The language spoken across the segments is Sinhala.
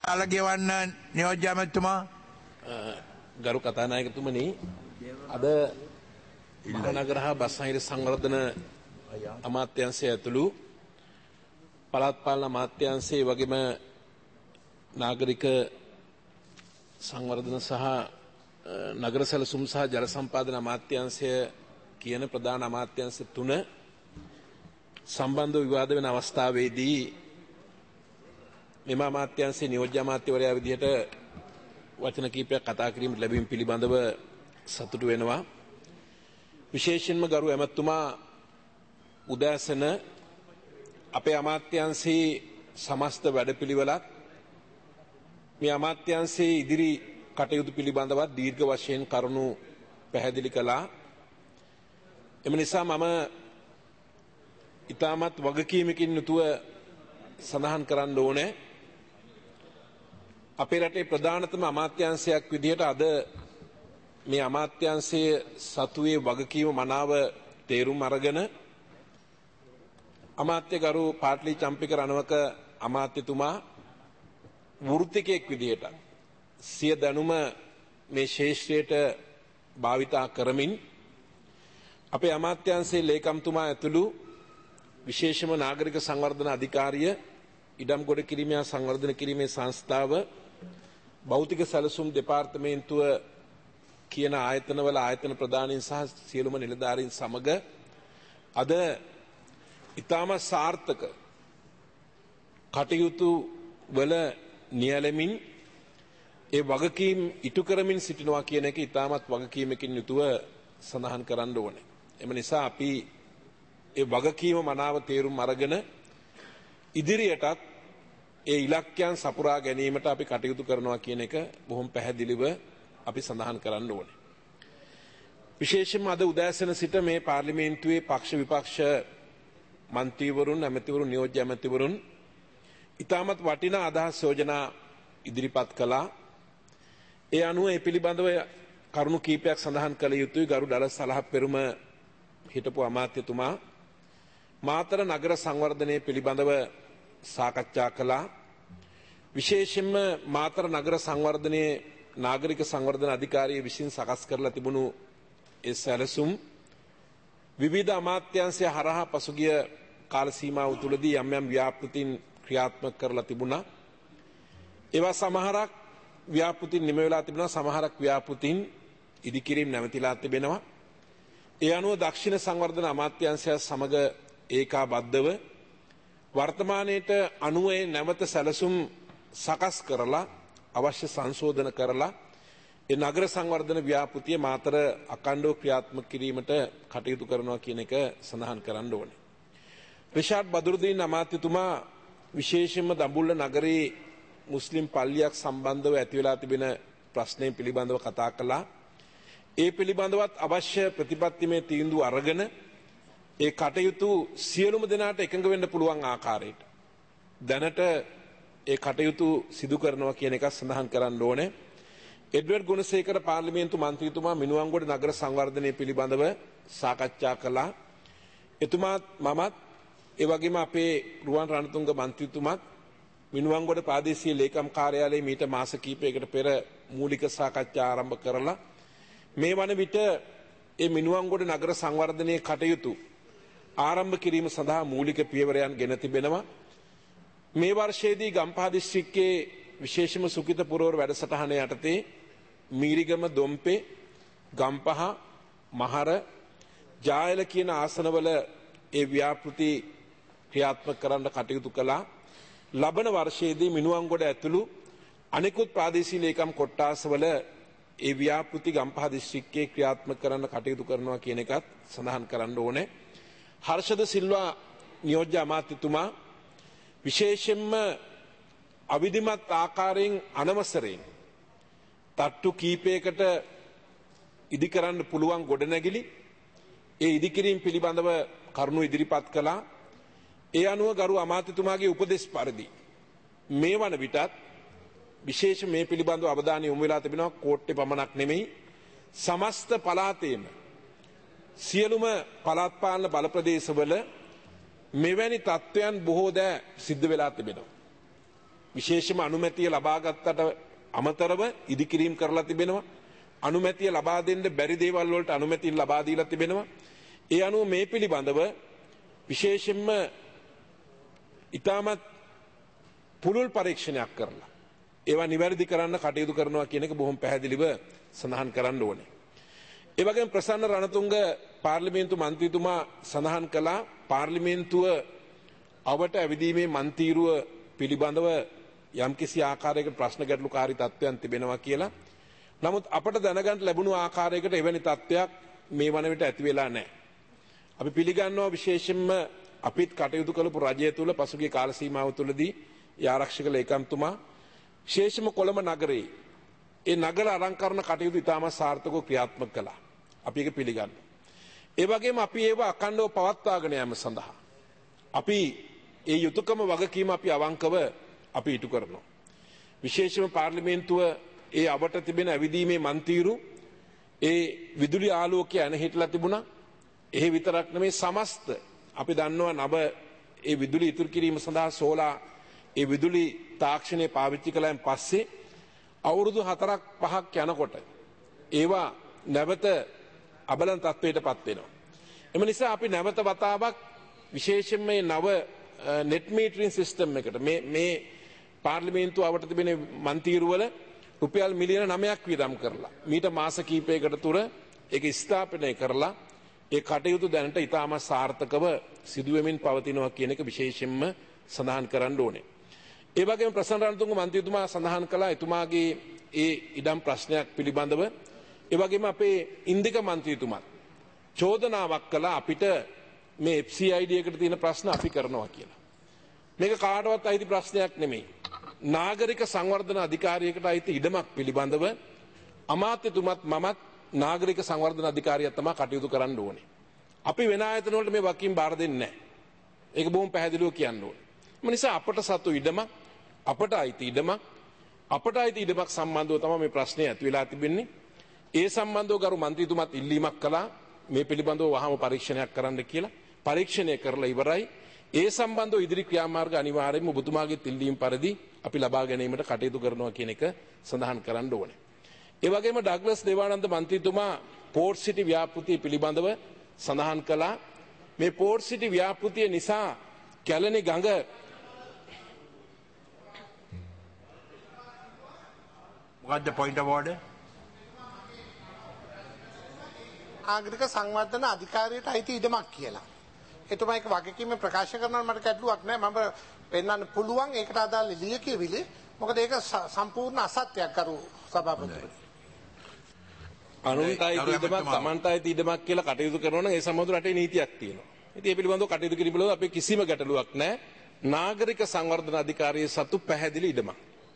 කාල ගෙවන්න නියෝජ්‍ය ඇමතුමා. ගරු කතානායකතුමනි, අද මහනගර හා බස්නාහිර සංවර්ධන අමාත්‍යාංශය ඇතුළු පළාත් පාලන අමාත්‍යාංශයේ වගේම නාගරික සංවර්ධන සහ නගර සැලසුම් සහ ජල සම්පාදන අමාත්‍යාංශය කියන ප්‍රධාන අමාත්‍යාංශ තුන සම්බන්ධව විවාද වෙන අවස්ථාවේදී මෙම අමාත්‍යාංශයේ නියෝජ්‍ය අමාත්‍යවරයා විදිහට වචන කීපයක් කතා කිරීමට ලැබීම පිළිබඳව සතුටු වෙනවා. විශේෂයෙන්ම ගරු ඇමතුමා උදෑසන අපේ අමාත්‍යාංශයේ සමස්ත වැඩපිළිවෙලක් මේ අමාත්‍යාංශයේ ඉදිරි කටයුතු පිළිබඳව දීර්ඝ වශයෙන් කරුණු පැහැදිලි කළා. එම නිසා මම ඉතාමත් වගකීමකින් යුතුව සඳහන් කරන්න ඕනේ, අපේ රටේ ප්‍රධානතම අමාත්‍යාංශයක් විදිහට අද මේ අමාත්‍යාංශයේ සතුවේ වගකීම මනාව තේරුම් අරගෙන අමාත්‍ය ගරු පාටලි චම්පික රණවක අමාත්‍යතුමා වෘත්තිකයෙක් විදිහට සිය දැනුම මේ ශේෂ්ත්‍රයට භාවිතා කරමින් අපේ අමාත්‍යාංශයේ ලේකම්තුමා ඇතුළු විශේෂම නාගරික සංවර්ධන අධිකාරිය, ඉඩම් ගොඩ කිරීමේ සංවර්ධන කිරීමේ සංස්ථාව, භෞතික සැලසුම් දෙපාර්තමේන්තුව කියන ආයතනවල ආයතන ප්‍රධානීන් සහ සියලුම නිලධාරීන් සමග අද ඊටම සාර්ථක කටයුතු වල නියැලෙමින් ඒ වගකීම් ඉටු කරමින් සිටිනවා කියන එක ඊටමත් වගකීමකින් යුතුව සඳහන් කරන්න ඕනේ. එම නිසා අපි ඒ වගකීම මනාව තේරුම් අරගෙන ඉදිරියටත් ඒ ඉලක්කයන් සපුරා ගැනීමට අපි කටයුතු කරනවා කියන එක බොහොම පැහැදිලිව අපි සඳහන් කරන්න ඕනේ. විශේෂයෙන්ම අද උදෑසන සිට මේ පාර්ලිමේන්තුවේ පක්ෂ විපක්ෂ මන්ත්‍රීවරුන්, ඇමතිවරුන්, නියෝජ්‍ය ඇමතිවරුන් ඉතාමත් වටිනා අදහස් යෝජනා ඉදිරිපත් කළා. ඒ අනුව ඒ පිළිබඳව කරුණු කීපයක් සඳහන් කළ යුතුයි. ගරු ඩලස් සලහප්පෙරුම හිටපු අමාත්‍යතුමා මාතර නගර සංවර්ධනය පිළිබඳව සාකච්ඡා කළා. විශේෂයෙන්ම මාතර නගර සංවර්ධනයේ නාගරික සංවර්ධන අධිකාරිය විසින් සකස් කරලා තිබුණු ඒ සැලසුම් විවිධ අමාත්‍යාංශය හරහා පසුගිය කාල සීමාව තුළදී යම් යම් ව්‍යාපෘතීන් ක්‍රියාත්මක කරලා තිබුණා. ඒවා සමහරක් ව්‍යාපෘතීන් නිම වෙලා තිබුණා, සමහරක් ව්‍යාපෘතීන් ඉදිකිරීම නැවතිලා තිබෙනවා. ඒ අනුව දක්ෂිණ සංවර්ධන අමාත්‍යාංශය සමග ඒකාබද්ධව වර්තමානයේට අනුවේ නැවත සැලසුම් සකස් කරලා අවශ්‍ය සංශෝධන කරලා ඒ නගර සංවර්ධන ව්‍යාපෘතිය මාතර අඛණ්ඩව ක්‍රියාත්මක කිරීමට කටයුතු කරනවා කියන එක සඳහන් කරන්න ඕනේ. රිෂාඩ් බදුරුදීන් අමාත්‍යතුමා විශේෂයෙන්ම දඹුල්ල නගරයේ මුස්ලිම් පල්ලියක් සම්බන්ධව ඇති වෙලා තිබෙන ප්‍රශ්නය පිළිබඳව කතා කළා. ඒ පිළිබඳවත් අවශ්‍ය ප්‍රතිපත්තිමය තීන්දුව අරගෙන ඒ කටයුතු සියලුම දෙනාට එකඟ වෙන්න පුළුවන් ආකාරයට දැනට ඒ කටයුතු සිදු කරනවා කියන එක සඳහන් කරන්න ඕනේ. එඩ්වර්ඩ් ගුණසේකර පාර්ලිමේන්තු මන්ත්‍රීතුමා මිනුවන්ගොඩ නගර සංවර්ධනය පිළිබඳව සාකච්ඡා කළා. එතුමාත් මමත් ඒ වගේම අපේ රුවන් රණතුංග මන්ත්‍රීතුමත් මිනුවන්ගොඩ ප්‍රාදේශීය ලේකම් කාර්යාලයේ මීට මාස කිහිපයකට පෙර මූලික සාකච්ඡා ආරම්භ කරලා මේ වන විට ඒ මිනුවන්ගොඩ නගර සංවර්ධනයේ කටයුතු ආරම්භ කිරීම සඳහා මූලික පියවරයන් ගෙන තිබෙනවා. මේ වර්ෂයේදී ගම්පහ දිස්ත්‍රික්කයේ විශේෂම සුඛිත පුරවර වැඩසටහන යටතේ මීරිගම, දොම්පේ, ගම්පහ, මහර, ජායල කියන ආසනවල ඒ ව්‍යාපෘති ක්‍රියාත්මක කරන්න කටයුතු කළා. ලබන වර්ෂයේදී මිනුවන්ගොඩ ඇතුළු අනෙකුත් ප්‍රාදේශීය ලේකම් කොට්ටාසවල ඒ ව්‍යාපෘති ගම්පහ දිස්ත්‍රික්කයේ ක්‍රියාත්මක කරන්න කටයුතු කරනවා කියන එකත් සඳහන් කරන්න ඕනේ. හර්ෂද සිල්වා නියෝජ්‍ය අමාත්‍යතුමා විශේෂයෙන්ම අවිධිමත් ආකාරයෙන් අනවසරයෙන් තට්ටු කීපයකට ඉදිකරන්න පුළුවන් ගොඩනැගිලි ඒ ඉදිකිරීම පිළිබඳව කරුණු ඉදිරිපත් කළා. ඒ අනුව ගරු අමාත්‍යතුමාගේ උපදෙස් පරිදි මේ වන විටත් විශේෂ මේ පිළිබඳව අවධානය යොමු වෙලා තිබෙනවා. කෝට්ටේ පමණක් නෙමෙයි, සමස්ත පළාතේම සියලුම පළාත් පාලන බල ප්‍රදේශවල මෙවැනි තත්ත්වයන් බොහෝ දෑ සිද්ධ වෙලා තිබෙනවා. විශේෂම අනුමැතිය ලබාගත්තට අමතරව ඉදිකිරීම් කරලා තිබෙනවා. අනුමැතිය ලබා දෙන්න බැරි දේවල් වලට අනුමැති ලබා දීලා තිබෙනවා. ඒ අනුව මේ පිළිබඳව විශේෂයෙන්ම ඉතාමත් පුළුල් පරීක්ෂණයක් කරලා ඒවා නිවැරදි කරන්න කටයුතු කරනවා කියන එක බොහොම පැහැදිලිව සඳහන් කරන්න ඕනේ. ඒ වගේම ප්‍රසන්න රණතුංග පාර්ලිමේන්තු මන්ත්‍රීතුමා සඳහන් කළා පාර්ලිමේන්තුව අවට ඇවිදීමේ මන්තීරුව පිළිබඳව යම්කිසි ආකාරයකට ප්‍රශ්න ගැටලුකාරී තත්ත්වයන් තිබෙනවා කියලා. නමුත් අපට දැනගන්න ලැබුණු ආකාරයකට එවැනි තත්ත්වයක් මේ වන විට ඇති වෙලා නැහැ. අපි පිළිගන්නවා විශේෂයෙන්ම අපිත් කටයුතු කරපු රජය තුල පසුගිය කාල සීමාව තුළදී ආරක්ෂක ලේකම්තුමා විශේෂම කොළඹ නගරයේ ඒ නගර අලංකරණ කටයුතු ඉතාමත් සාර්ථකව ක්‍රියාත්මක කළා. අපි ඒක පිළිගන්නවා. ඒ වගේම අපි ඒව අඛණ්ඩව පවත්වාගෙන යාම සඳහා අපි ඒ යුතුයකම වගකීම අපි අවංකව අපි ඉටු කරනවා. විශේෂම පාර්ලිමේන්තුව ඒ අවට තිබෙන ඇවිදීමේ මන්තීරු ඒ විදුලි ආලෝකය ඇනහිටලා තිබුණා. එහෙ විතරක් නෙමෙයි සමස්ත අපි දන්නවා නව ඒ විදුලි ඉතුරු කිරීම සඳහා සෝලා ඒ විදුලි තාක්ෂණය පාවිච්චි කළාන් පස්සේ අවුරුදු 4ක් 5ක් යනකොට ඒවා නැවත අබලන් තත්ත්වයටපත් වෙනවා. එම නිසා අපි නැවත වතාවක් විශේෂයෙන්ම මේ නව net metering system එකට මේ පාර්ලිමේන්තුව අවට තිබෙන මන්තීරුවල රුපියල් මිලියන 9ක් වියදම් කරලා මීට මාස කිහිපයකට තුර ඒක ස්ථාපනය කරලා ඒ කටයුතු දැනට ඉතාමත් සාර්ථකව සිදුවෙමින් පවතිනවා කියන එක විශේෂයෙන්ම සඳහන් කරන්න ඕනේ. ඒ වගේම ප්‍රසන්න රණතුංග මන්ත්‍රීතුමා සඳහන් කළා එතුමාගේ ඒ ඉඩම් ප්‍රශ්නයක් පිළිබඳව. ඒ වගේම අපේ ඉන්දික මන්ත්‍රීතුමා චෝදනාවක් කළා අපිට මේ FCID එකට තියෙන ප්‍රශ්න අපි කරනවා කියලා. මේක කාටවත් අයිති ප්‍රශ්නයක් නෙමෙයි. නාගරික සංවර්ධන අධිකාරියකට අයිති ඉඩමක් පිළිබඳව අමාත්‍යතුමත් මමත් නාගරික සංවර්ධන අධිකාරියක් තමයි කටයුතු කරන්න ඕනේ. අපි වෙන ආයතන වලට මේ වකින් බාර දෙන්නේ නැහැ. ඒක බොහොම පැහැදිලිව කියන්න ඕනේ. ඒ නිසා අපට සතු ඉඩමක් අපට අයිති ඉඩමක් සම්බන්ධව තමයි මේ ප්‍රශ්නේ ඇති වෙලා තිබෙන්නේ. ඒ සම්බන්ධව ගරු මන්ත්‍රීතුමත් ඉල්ලීමක් කළා මේ පිළිබඳව වහම පරීක්ෂණයක් කරන්න කියලා. පරීක්ෂණය කරලා ඉවරයි. ඒ සම්බන්ධව ඉදිරි ක්‍රියාමාර්ග අනිවාර්යයෙන්ම ඔබතුමාගේ ඉල්ලීම් පරිදි අපි ලබා ගැනීමට කටයුතු කරනවා කියන එක සඳහන් කරන්න ඕනේ. ඒ වගේම ඩග්ලස් දේවානන්ද මන්ත්‍රීතුමා පෝර්ට් සිටි ව්‍යාපෘතිය පිළිබඳව සඳහන් කළා මේ පෝර්ට් සිටි ව්‍යාපෘතිය නිසා කැලණි ගඟ What the point of order? නාගරික සංවර්ධන අධිකාරියට අයිති ඉඩමක් කියලා. එතුමා ඒක වගකීම ප්‍රකාශ කරනවා මට ගැටලුවක් නැහැ. මම පෙන්වන්න පුළුවන් ඒකට අදාළ ලියකියවිලි. මොකද ඒක සම්පූර්ණ අසත්‍යයක් කරු සභාපතිතුමනි. අනුන්ට අයිති ඉඩමක් තමන්ට අයිති ඉඩමක් කියලා කටයුතු කරනවා නම් ඒ සම්බන්ධව රටේ නීතියක් තියෙනවා. ඉතින් ඒ පිළිබඳව කටයුතු කිරීම පිළිබඳව අපේ කිසිම ගැටලුවක් නැහැ. නාගරික සංවර්ධන අධිකාරියේ සතු පැහැදිලි ඉඩමක්.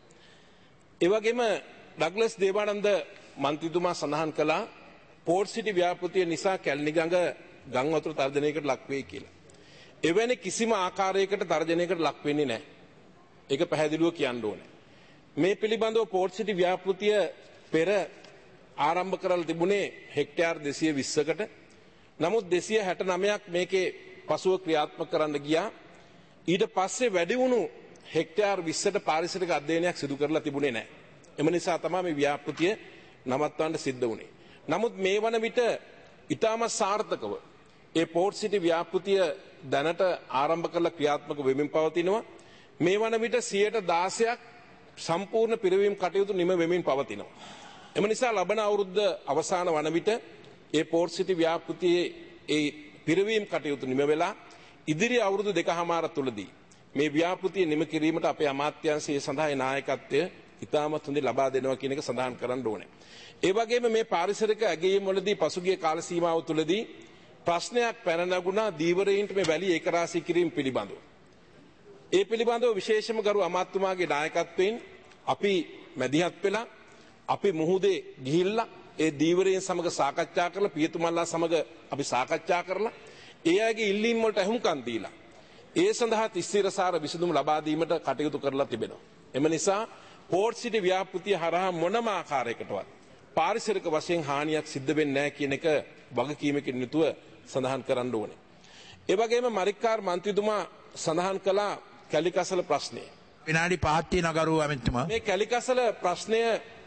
ඒ වගේම ඩග්ලස් දේවානන්ද මන්ත්‍රීතුමා සඳහන් කළා පෝර්ට් සිටි ව්‍යාපෘතිය නිසා කැලණි ගඟ ගම් වතුර තර්ජනයකට ලක් වෙයි කියලා. එවැනි කිසිම ආකාරයකට තර්ජනයකට ලක් වෙන්නේ නැහැ. ඒක පැහැදිලිව කියන්න ඕනේ. මේ පිළිබඳව පෝර්ට් සිටි ව්‍යාපෘතිය පෙර ආරම්භ කරලා තිබුණේ හෙක්ටයාර් 220කට. නමුත් 269ක් මේකේ පසුව ක්‍රියාත්මක කරන්න ගියා. ඊට පස්සේ වැඩි වුණු හෙක්ටයාර් 20ට පාරිසරික අධ්‍යයනයක් සිදු කරලා තිබුණේ නැහැ. එම නිසා තමයි මේ ව්‍යාපෘතිය නවත්වන්න සිද්ධ වුණේ. නමුත් මේ වන විට ඉතාමත් සාර්ථකව ඒ පෝර්ට් සිටි ව්‍යාපෘතිය දැනට ආරම්භ කරලා ක්‍රියාත්මක වෙමින් පවතිනවා. මේ වන විට 16% සම්පූර්ණ පිරවීම් කටයුතු නිම වෙමින් පවතිනවා. එම නිසා ලබන අවුරුද්ද අවසාන වන විට ඒ පෝර්ට් සිටි ව්‍යාපෘතියේ ඒ පිරවීම් කටයුතු නිම වෙලා ඉදිරි අවුරුදු 2කමාර තුලදී මේ ව්‍යාපෘතිය නිම කිරීමට අපේ අමාත්‍යාංශයේ සඳහා නායකත්වය ඉතාමත් හොඳින් ලබා දෙනවා කියන එක සඳහන් කරන්න ඕනේ. ඒ වගේම මේ පාරිසරික ඇගයීම් වලදී පසුගිය කාල සීමාව තුළදී ප්‍රශ්නයක් පැන නගුණා දීවරයින්ට මේ වැලි ඒකරාශී කිරීම පිළිබඳව. ඒ පිළිබඳව විශේෂම ගරු අමාත්‍යතුමාගේ නායකත්වයෙන් අපි මැදිහත් වෙලා අපි මුහුදේ ගිහිල්ලා ඒ දීවරයන් සමග සාකච්ඡා කරලා පියතුමල්ලා සමග අපි සාකච්ඡා කරලා ඒ අයගේ ඉල්ලීම් වලට අහුම්කම් දීලා ඒ සඳහා තිස්තිරසාර විසඳුම් ලබා දීමට කටයුතු කරලා තිබෙනවා. එම නිසා පෝර්ට් සිටි ව්‍යාපෘතිය හරහා මොනම ආකාරයකටවත් පාරිසරික වශයෙන් හානියක් සිද්ධ වෙන්නේ නැහැ කියන එක වගකීමකින් යුතුව සඳහන් කරන්න ඕනේ. ඒ වගේම මරික්කාර් මන්ත්‍රීතුමා සඳහන් කළා කැලිකසල ප්‍රශ්නය. විනාඩි 5ක් තියෙනවා ගරු ඇමතිතුමා. මේ කැලිකසල ප්‍රශ්නය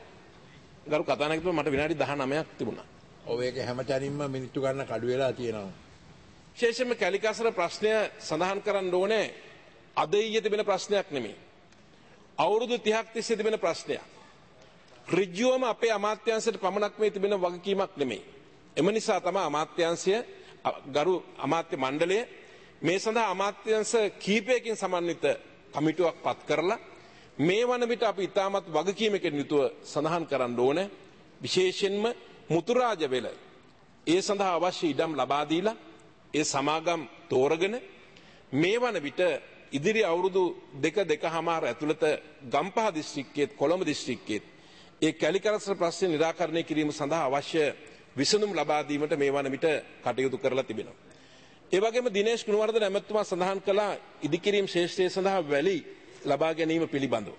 ගරු කතානායකතුමා මට විනාඩි 19ක් තිබුණා. ඔව් ඒක හැමතැනින්ම මිනිත්තු ගන්න කඩු වෙලා තියෙනවා. විශේෂයෙන්ම කැලිකසල ප්‍රශ්නය සඳහන් කරන්න ඕනේ අද ඊයේ තිබෙන ප්‍රශ්නයක් නෙමෙයි. අවුරුදු 30ක් තිස්සේ තිබෙන ප්‍රශ්නයක්. ඍජුවම අපේ අමාත්‍යාංශයට පමණක් මේ තිබෙන වගකීමක් නෙමෙයි. එම නිසා තමයි අමාත්‍යාංශය ගරු අමාත්‍ය මණ්ඩලය මේ සඳහා අමාත්‍යාංශ කීපයකින් සමන්විත කමිටුවක් පත් කරලා මේ වන විට අපි ඉතාමත් වගකීමකින් යුතුව සඳහන් කරන්න ඕනේ විශේෂයෙන්ම මුතුරාජ වෙල ඒ සඳහා අවශ්‍ය ඉඩම් ලබා දීලා ඒ සමාගම් තෝරගෙන මේ වන විට ඉදිරි අවුරුදු දෙකමාර ඇතුළත ගම්පහ දිස්ත්‍රික්කයේත් කොළඹ දිස්ත්‍රික්කයේත් ඒ කැලිකරස්ස ප්‍රශ්න නිරාකරණය කිරීම සඳහා අවශ්‍ය විසඳුම් ලබා දීමට මේ වන විට කටයුතු කරලා තිබෙනවා. ඒ වගේම දිනේෂ් ගුණවර්ධන ඇමතුමා සඳහන් කළා ඉදිකිරීම ශේෂ්ත්‍රය සඳහා වැලි ලබා ගැනීම පිළිබඳව.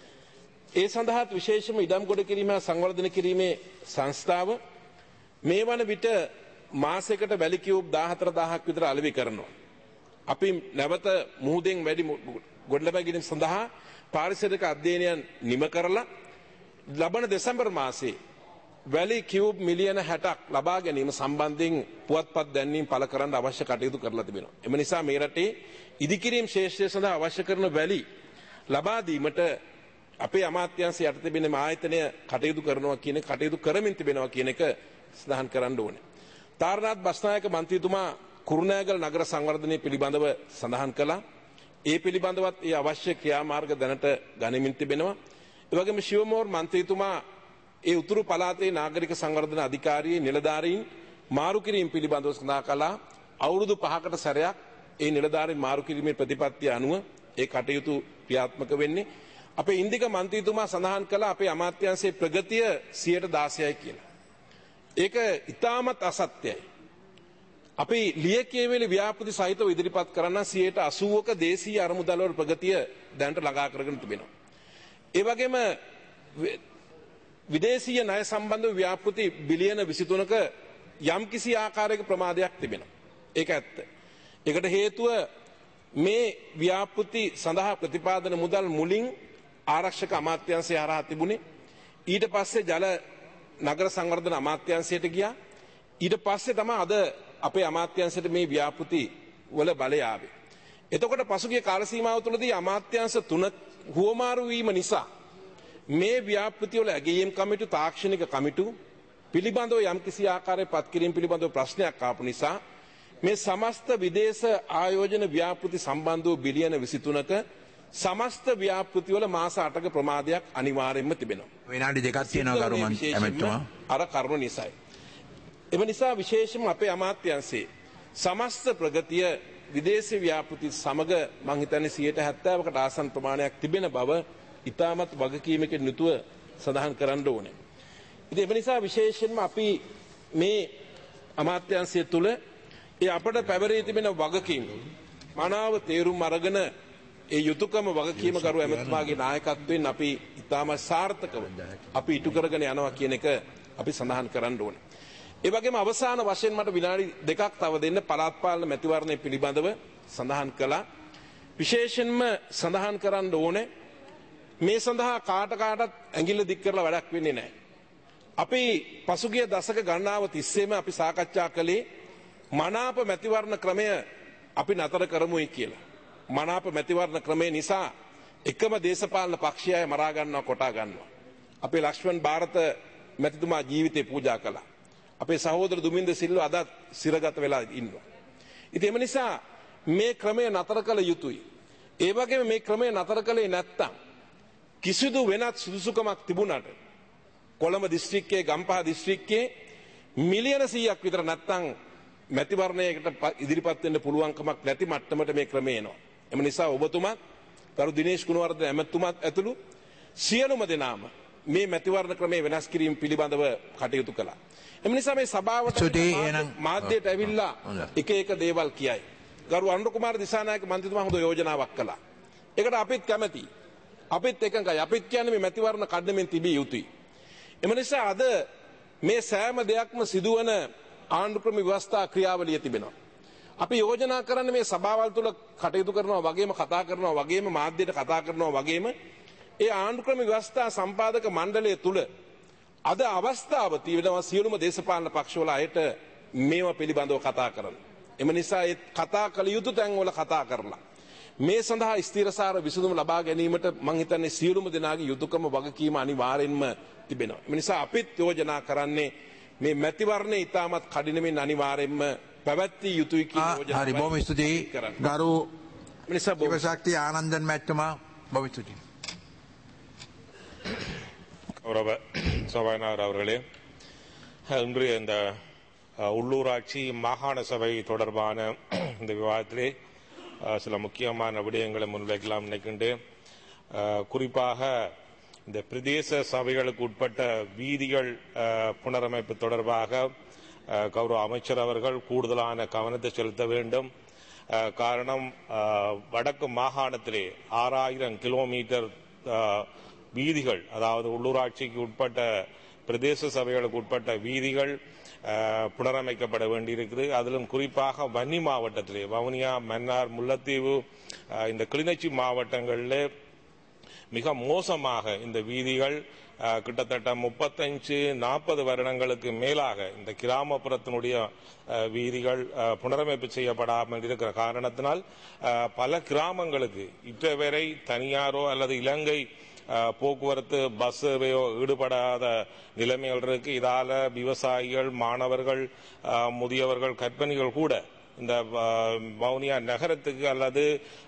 ඒ සඳහාත් විශේෂම ඉඩම් ගොඩ කිරීම සංවර්ධන කිරීමේ සංස්ථාව මේ වන විට මාසයකට වැලි කියූබ් 14000ක් විතර අලෙවි කරනවා. අපි නැවත මුහුදෙන් වැඩි ගොඩ ලබා ගැනීම සඳහා පාරිසරික අධ්‍යයනයන් නිම කරලා ලබන දෙසැම්බර් මාසයේ වැලි කියූබ් මිලියන 60ක් ලබා ගැනීම සම්බන්ධයෙන් පුවත්පත් දැන්වීම් පළ කරන්න අවශ්‍ය කටයුතු කරලා තිබෙනවා. එම නිසා මේ රටේ ඉදිකිරීම ශේෂ්ත්‍රය සඳහා අවශ්‍ය කරන වැලි ලබා දීමට අපේ අමාත්‍යාංශය යටතේ තිබෙන ආයතනය කටයුතු කරනවා කියන කටයුතු කරමින් තිබෙනවා කියන එක සඳහන් කරන්න ඕනේ. තාරනාත් බස්නායක මන්ත්‍රීතුමා කුරුණෑගල නගර සංවර්ධනය පිළිබඳව සඳහන් කළා. ඒ පිළිබඳවත් ඒ අවශ්‍ය ක්‍රියාමාර්ග දැනට ගනිමින් තිබෙනවා. ඒ වගේම ශිවමෝර් මන්ත්‍රීතුමා ඒ උතුරු පළාතේ නාගරික සංවර්ධන අධිකාරියේ නිලධාරීන් මාරු කිරීම පිළිබඳව සඳහන් කළා. අවුරුදු 5කට සැරයක් ඒ නිලධාරීන් මාරු කිරීමේ ප්‍රතිපත්තිය අනුව ඒ කටයුතු ක්‍රියාත්මක වෙන්නේ. අපේ ඉන්දික මන්ත්‍රීතුමා සඳහන් කළා අපේ අමාත්‍යාංශයේ ප්‍රගතිය 116යි කියලා. ඒක ඉතාමත් අසත්‍යයි. අපි ලියකියවිලි ව්‍යාපෘති සහිතව ඉදිරිපත් කරන 80%ක දේශීය අරමුදල් වල ප්‍රගතිය දැනට ළඟා කරගෙන තිබෙනවා. ඒ වගේම විදේශීය ණය සම්බන්ධ ව්‍යාපෘති බිලියන 23ක යම්කිසි ආකාරයක ප්‍රමාදයක් තිබෙනවා. ඒක ඇත්ත. ඒකට හේතුව මේ ව්‍යාපෘති සඳහා ප්‍රතිපාදන මුදල් මුලින් ආරක්ෂක අමාත්‍යාංශය හරහා තිබුණේ. ඊට පස්සේ ජල නගර සංවර්ධන අමාත්‍යාංශයට ගියා. ඊට පස්සේ තමයි අද අපේ අමාත්‍යාංශයට මේ ව්‍යාපෘති වල බලය ආවේ. එතකොට පසුගිය කාල සීමාව තුළදී අමාත්‍යාංශ තුන හුවමාරු වීම නිසා මේ ව්‍යාපෘති වල ඇගයීම් කමිටු තාක්ෂණික කමිටු පිළිබඳව යම්කිසි ආකාරයක පත් කිරීම පිළිබඳව ප්‍රශ්නයක් ආපු නිසා මේ සමස්ත විදේශ ආයෝජන ව්‍යාපෘති සම්බන්ධ වූ බිලියන 23ක සමස්ත ව්‍යාපෘති වල මාස 8ක ප්‍රමාදයක් අනිවාර්යයෙන්ම තිබෙනවා. විනාඩි දෙකක් තියෙනවා ගරු ඇමතිතුමා. අර කරුණ නිසායි. එම නිසා විශේෂයෙන්ම අපේ අමාත්‍යාංශයේ සමස්ත ප්‍රගතිය විදේශ ව්‍යාපෘති සමග මං හිතන්නේ 70%කට ආසන්න ප්‍රමාණයක් තිබෙන බව ඉතාමත් වගකීමකින් යුතුව සඳහන් කරන්න ඕනේ. ඉතින් එම නිසා විශේෂයෙන්ම අපි මේ අමාත්‍යාංශය තුළ ඒ අපට පැවරී තිබෙන වගකීම් මනාව තේරුම් අරගෙන ඒ යුතුයකම වගකීම කරු ඇමතුමාගේ නායකත්වයෙන් අපි ඉතාමත් සාර්ථකව අපි ඉටු කරගෙන යනවා කියන එක අපි සඳහන් කරන්න ඕනේ. ඒ වගේම අවසාන වශයෙන් මට විනාඩි දෙකක් තව දෙන්න පළාත් පාලන මැතිවරණය පිළිබඳව සඳහන් කළා. විශේෂයෙන්ම සඳහන් කරන්න ඕනේ මේ සඳහා කාටත් ඇඟිල්ල දික් කරලා වැඩක් වෙන්නේ නැහැ. අපි පසුගිය දශක ගණනාව තිස්සේම අපි සාකච්ඡා කළේ මනාප මැතිවරණ ක්‍රමය අපි නතර කරමුයි කියලා. මනාප මැතිවරණ ක්‍රමය නිසා එකම දේශපාලන පක්ෂය මරා ගන්නවා කොටා ගන්නවා. අපේ ලක්ෂ්මන් ಭಾರತ මැතිතුමා ජීවිතේ පූජා කළා. අපේ සහෝදර දුමින්ද සිල්වා අදත් සිරගත වෙලා ඉන්නවා. ඉතින් එම නිසා මේ ක්‍රමය නතර කළ යුතුයි. ඒ වගේම මේ ක්‍රමය නතර කළේ නැත්තම් කිසිදු වෙනත් සුදුසුකමක් තිබුණාට කොළඹ දිස්ත්‍රික්කයේ ගම්පහ දිස්ත්‍රික්කයේ මිලියන 100ක් විතර නැත්තම් මැතිවරණයකට ඉදිරිපත් වෙන්න පුළුවන්කමක් නැති මට්ටමට මේ ක්‍රමය එනවා. එම නිසා ඔබතුමාත් කරු දිනේෂ් ගුණවර්ධන ඇමතුමාත් ඇතුළු සියලුම දෙනාම මේ මැතිවරණ ක්‍රමය වෙනස් කිරීම පිළිබඳව කටයුතු කළා. එම නිසා මේ සභාවට මාධ්‍යයට ඇවිල්ලා එක දේවල් කියයි. ගරු අනුර කුමාර දිසානායක මන්ත්‍රීතුමා හොඳ යෝජනාවක් කළා. ඒකට අපිත් කැමතියි. අපිත් එකඟයි. අපිත් කියන්නේ මේ මැතිවරණ කඩමින් තිබිය යුතුයි. එම නිසා අද මේ සෑම දෙයක්ම සිදුවන ආණ්ඩු ක්‍රම ව්‍යවස්ථා ක්‍රියාවලිය තිබෙනවා. අපි යෝජනා කරන්නේ මේ සභාවල් තුල කටයුතු කරනවා වගේම කතා කරනවා වගේම මාධ්‍යයට කතා කරනවා වගේම ඒ ආණ්ඩුක්‍රම ව්‍යවස්ථා සම්පාදක මණ්ඩලය තුල අද අවස්ථාව තියෙනවා සියලුම දේශපාලන පක්ෂවල අයට මේවා පිළිබඳව කතා කරන්න. එම නිසා ඒ කතා කළ යුතු තැන්වල කතා කරලා මේ සඳහා ස්ථිරසාර විසඳුම ලබා ගැනීමට මම හිතන්නේ සියලුම දෙනාගේ යුතුයකම වගකීම අනිවාර්යෙන්ම තිබෙනවා. එම නිසා අපිත් යෝජනා කරන්නේ මේ මැතිවරණය ඉතාමත් කඩිනමින් අනිවාර්යෙන්ම පැවැත්විය යුතුයි කියන යෝජනාව. හරි බොහොම ස්තුතියි. ගරු ශක්ති ආනන්දන් මැතිතුමා බොහොම ස්තුතියි. கௌரவ சபாநாயகர் அவர்களே, இன்று இந்த உள்ளூராட்சி மாகாண சபை தொடர்பான இந்த விவாதத்திலே சில முக்கியமான விடயங்களை முன்வைக்கலாம் நினைக்கின்றேன். குறிப்பாக இந்த பிரதேச சபைகளுக்கு உட்பட்ட வீதிகள் புனரமைப்பு தொடர்பாக கௌரவ அமைச்சர் அவர்கள் கூடுதலான கவனத்தை செலுத்த வேண்டும். காரணம், வடக்கு மாகாணத்திலே 6000 கிலோமீட்டர் வீதிகள், அதாவது உள்ளூராட்சிக்கு உட்பட்ட பிரதேச சபைகளுக்கு உட்பட்ட வீதிகள் புனரமைக்கப்பட வேண்டியிருக்கிறது. அதிலும் குறிப்பாக வன்னி மாவட்டத்திலே வவுனியா, மன்னார், முல்லைத்தீவு, இந்த கிளிநொச்சி மாவட்டங்களில் மிக மோசமாக இந்த வீதிகள் கிட்டத்தட்ட 35-40 வருடங்களுக்கு மேலாக இந்த கிராமப்புறத்தினுடைய வீதிகள் புனரமைப்பு செய்யப்படாமல் இருக்கிற காரணத்தினால் பல கிராமங்களுக்கு இற்றவரை தனியாரோ அல்லது இலங்கை போக்குவரத்து பஸ் சேவையோ ஈடுபடாத நிலைமைகள் இருக்கு. இதால விவசாயிகள், மாணவர்கள், முதியவர்கள், கர்ப்பிணிகள் கூட இந்த வவுனியா நகரத்துக்கு அல்லது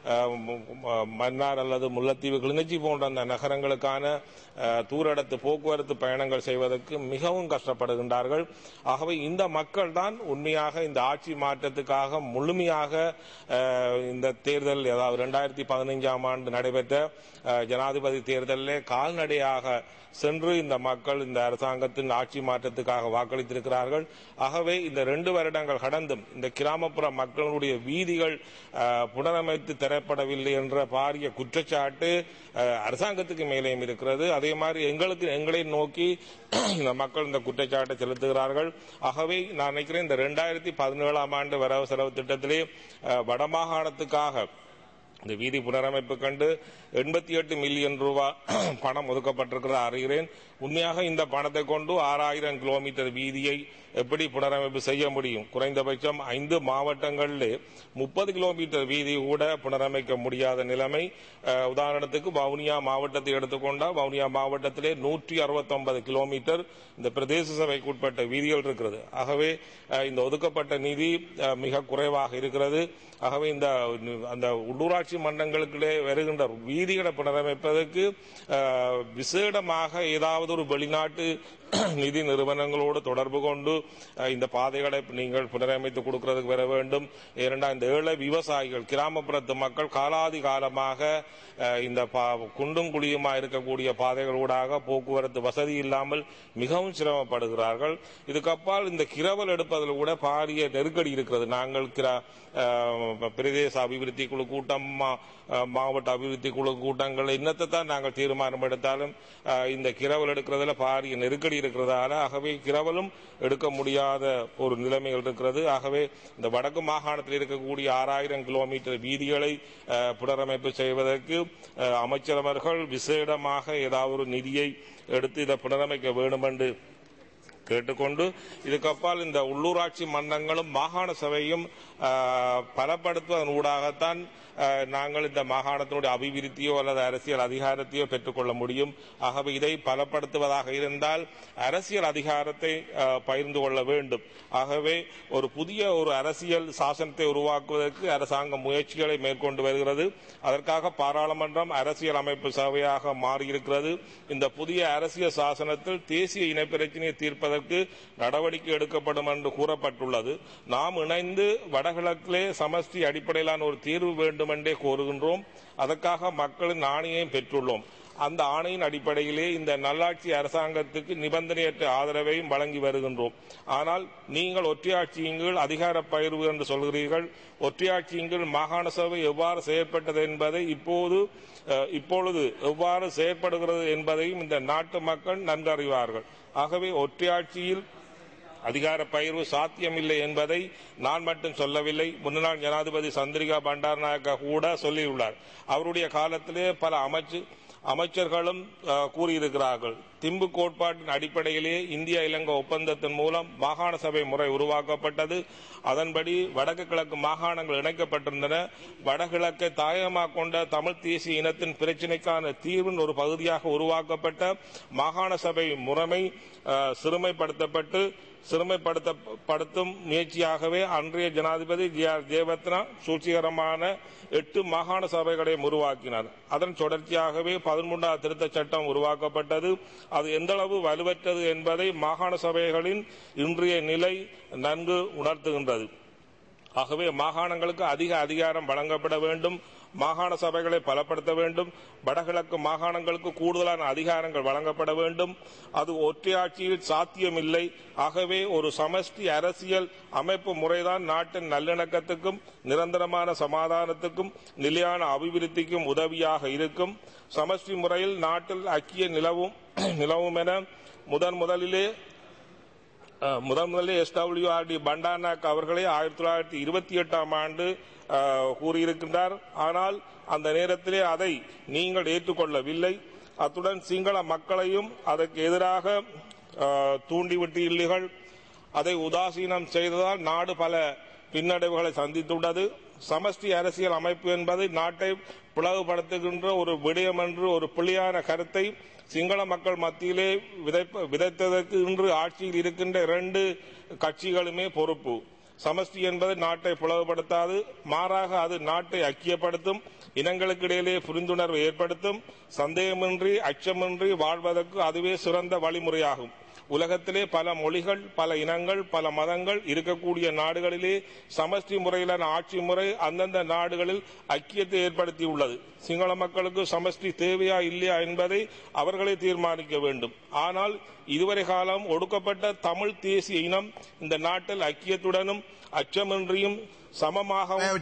மன்னார் அல்லது முல்லைத்தீவு, கிளிநொச்சி போன்ற அந்த நகரங்களுக்கான தூரடத்து போக்குவரத்து பயணங்கள் செய்வதற்கு மிகவும் கஷ்டப்படுகின்றார்கள். ஆகவே இந்த மக்கள் தான் உண்மையாக இந்த ஆட்சி மாற்றத்துக்காக முழுமையாக இந்த தேர்தல், அதாவது 2015ஆம் ஆண்டு நடைபெற்ற ஜனாதிபதி தேர்தலில் கால்நடையாக சென்று இந்த மக்கள் இந்த அரசாங்கத்தின் ஆட்சி மாற்றத்துக்காக வாக்களித்திருக்கிறார்கள். ஆகவே இந்த 2 வருடங்கள் கடந்தும் இந்த கிராமப்புற மக்களுடைய வீதிகள் புனரமைத்து தரப்படவில்லை என்ற பாரிய குற்றச்சாட்டு அரசாங்கத்துக்கு மேலேயும் இருக்கிறது. அதே மாதிரி எங்களை நோக்கி இந்த மக்கள் இந்த குற்றச்சாட்டை செலுத்துகிறார்கள். ஆகவே நான் நினைக்கிறேன் இந்த 2017ஆம் ஆண்டு வரவு செலவு திட்டத்திலே வடமாகாணத்துக்காக இந்த வீதி புனரமைப்பு கண்டு 88 மில்லியன் ரூபாய் பணம் ஒதுக்கப்பட்டிருக்கிறதா அறிகிறேன். உண்மையாக இந்த பணத்தை கொண்டு 6000 கிலோமீட்டர் வீதியை எப்படி புனரமைப்பு செய்ய முடியும்? குறைந்தபட்சம் 5 மாவட்டங்களிலே 30 கிலோமீட்டர் வீதி கூட புனரமைக்க முடியாத நிலைமை. உதாரணத்துக்கு வவுனியா மாவட்டத்தை எடுத்துக்கொண்டால் வவுனியா மாவட்டத்திலே 169 கிலோமீட்டர் இந்த பிரதேச சபைக்கு உட்பட்ட வீதிகள் இருக்கிறது. ஆகவே இந்த ஒதுக்கப்பட்ட நிதி மிக குறைவாக இருக்கிறது. ஆகவே இந்த அந்த உள்ளூராட்சி மன்றங்களுக்கிடையே வருகின்ற வீதிகளை புனரமைப்பதற்கு விசேடமாக ஏதாவது ஒரு வெளிநாட்டு நிதி நிறுவனங்களோடு தொடர்பு கொண்டு இந்த பாதைகளை நீங்கள் புனரமைத்து கொடுக்கிறதுக்கு வர வேண்டும். ஏனென்றால் இந்த ஏழை விவசாயிகள், கிராமப்புறத்து மக்கள் காலாதி காலமாக இந்த குண்டும் குழியுமா இருக்கக்கூடிய பாதைகளூடாக போக்குவரத்து வசதி இல்லாமல் மிகவும் சிரமப்படுகிறார்கள். இதுக்கப்பால் இந்த கிரவல் எடுப்பதில் கூட பாரிய நெருக்கடி இருக்கிறது. நாங்கள் பிரதேச அபிவிருத்தி குழு கூட்டம், மாவட்ட அபிவிருத்தி குழு கூட்டங்கள் இன்னத்தை தான் நாங்கள் தீர்மானம் எடுத்தாலும் இந்த கிரவல் எடுக்கிறதுல பாரிய நெருக்கடி இருக்கிறதால ஆகவே கிரவலும் எடுக்க முடியாத ஒரு நிலைமைகள் இருக்கிறது. ஆகவே இந்த வடக்கு மாகாணத்தில் இருக்கக்கூடிய 6000 கிலோமீட்டர் வீதிகளை புனரமைப்பு செய்வதற்கு அமைச்சரவர்கள் விசேடமாக ஏதாவது ஒரு நிதியை எடுத்து இதை புனரமைக்க வேண்டும் என்று கேட்டுக்கொண்டு, இதுக்கப்பால் இந்த உள்ளூராட்சி மன்றங்களும் மாகாண சபையும் பலப்படுத்துவதன் ஊடாகத்தான் நாங்கள் இந்த மாகாணத்தினுடைய அபிவிருத்தியோ அல்லது அரசியல் அதிகாரத்தையோ பெற்றுக்கொள்ள முடியும். ஆகவே இதை பலப்படுத்துவதாக இருந்தால் அரசியல் அதிகாரத்தை பகிர்ந்து கொள்ள வேண்டும். ஆகவே ஒரு புதிய ஒரு அரசியல் சாசனத்தை உருவாக்குவதற்கு அரசாங்கம் முயற்சிகளை மேற்கொண்டு வருகிறது. அதற்காக பாராளுமன்றம் அரசியல் அமைப்பு சபையாக மாறியிருக்கிறது. இந்த புதிய அரசியல் சாசனத்தில் தேசிய இனப்பிரச்சினையை தீர்ப்பதற்கு நடவடிக்கை எடுக்கப்படும் என்று கூறப்பட்டுள்ளது. நாம் இணைந்து வடகிழக்கிலே சமஷ்டி அடிப்படையிலான ஒரு தீர்வு வேண்டும் என்றே கோருகின்றோம். அதற்காக மக்களின் ஆணையையும் பெற்றுள்ளோம். அந்த ஆணையின் அடிப்படையிலே இந்த நல்லாட்சி அரசாங்கத்துக்கு நிபந்தனையற்ற ஆதரவையும் வழங்கி வருகின்றோம். ஆனால் நீங்கள் ஒற்றையாட்சியின் கீழ் அதிகார பகிர்வு என்று சொல்கிறீர்கள். ஒற்றையாட்சியின் கீழ் மாகாண சபை எவ்வாறு செயற்பட்டது என்பதை இப்பொழுது எவ்வாறு செயற்படுகிறது என்பதையும் இந்த நாட்டு மக்கள் நன்கு அறிவார்கள். ஆகவே ஒற்றையாட்சியில் அதிகார பகிர்வு சாத்தியமில்லை என்பதை நான் மட்டும் சொல்லவில்லை. முன்னாள் ஜனாதிபதி சந்திரிகா பண்டாரநாயக்கா கூட சொல்லியுள்ளார். அவருடைய காலத்திலே பல அமைச்சர்களும் கூறியிருக்கிறார்கள். திம்பு கோட்பாட்டின் அடிப்படையிலே இந்தியா இலங்கை ஒப்பந்தத்தின் மூலம் மாகாண சபை முறை உருவாக்கப்பட்டது. அதன்படி வடக்கு கிழக்கு மாகாணங்கள் இணைக்கப்பட்டிருந்தன. வடகிழக்கை தாயகமாக கொண்ட தமிழ் தேசிய இனத்தின் பிரச்சினைக்கான தீர்வின் ஒரு பகுதியாக உருவாக்கப்பட்ட மாகாண சபை முறைமை சிறுமைப்படுத்தும் முயற்சியாகவே அன்றைய ஜனாதிபதி ஜே.ஆர். ஜெயவர்தனா சூழ்ச்சிகரமான 8 மாகாண சபைகளை உருவாக்கினார். அதன் தொடர்ச்சியாகவே 13வது திருத்தச் சட்டம் உருவாக்கப்பட்டது. அது எந்தளவு வலுவற்றது என்பதை மாகாண சபைகளின் இன்றைய நிலை நன்கு உணர்த்துகின்றது. ஆகவே மாகாணங்களுக்கு அதிக அதிகாரம் வழங்கப்பட வேண்டும். மாகாண சபைகளை பலப்படுத்த வேண்டும். வடகிழக்கு மாகாணங்களுக்கு கூடுதலான அதிகாரங்கள் வழங்கப்பட வேண்டும். அது ஒற்றையாட்சியில் சாத்தியமில்லை. ஆகவே ஒரு சமஷ்டி அரசியல் அமைப்பு முறைதான் நாட்டின் நல்லிணக்கத்துக்கும் நிரந்தரமான சமாதானத்துக்கும் நிலையான அபிவிருத்திக்கும் உதவியாக இருக்கும். சமஷ்டி முறையில் நாட்டில் ஐக்கிய நிலவும் என முதலிலே SWRD பண்டாரநாயக் அவர்களே 1928ஆம் ஆண்டு கூறியிருக்கின்றார். ஆனால் அந்த நேரத்திலே அதை நீங்கள் ஏற்றுக்கொள்ளவில்லை. அத்துடன் சிங்கள மக்களையும் அதற்கு எதிராக தூண்டிவிட்டீர்கள். அதை உதாசீனம் செய்ததால் நாடு பல பின்னடைவுகளை சந்தித்துள்ளது. சமஷ்டி அரசியல் அமைப்பு என்பது நாட்டை பிளவுபடுத்துகின்ற ஒரு விடயம் என்று ஒரு பிழையான கருத்தை சிங்கள மக்கள் மத்தியிலே விதைத்ததற்கு இன்று ஆட்சியில் இருக்கின்ற 2 கட்சிகளுமே பொறுப்பு. சமஷ்டி என்பது நாட்டை பிளவுபடுத்தாது, மாறாக அது நாட்டை ஐக்கியப்படுத்தும், இனங்களுக்கு இடையிலே புரிந்துணர்வை ஏற்படுத்தும், சந்தேகமின்றி அச்சமின்றி வாழ்வதற்கு அதுவே சிறந்த வழிமுறையாகும். உலகத்திலே பல மொழிகள், பல இனங்கள், பல மதங்கள் இருக்கக்கூடிய நாடுகளிலே சமஷ்டி முறையிலான ஆட்சி முறை அந்தந்த நாடுகளில் ஐக்கியத்தை ஏற்படுத்தியுள்ளது. சிங்கள மக்களுக்கு சமஷ்டி தேவையா இல்லையா என்பதை அவர்களே தீர்மானிக்க வேண்டும். ஆனால் இதுவரை காலம் ஒடுக்கப்பட்ட தமிழ் தேசிய இனம் இந்த நாட்டில் ஐக்கியத்துடனும் அச்சமின்றியும் சமமாகவும்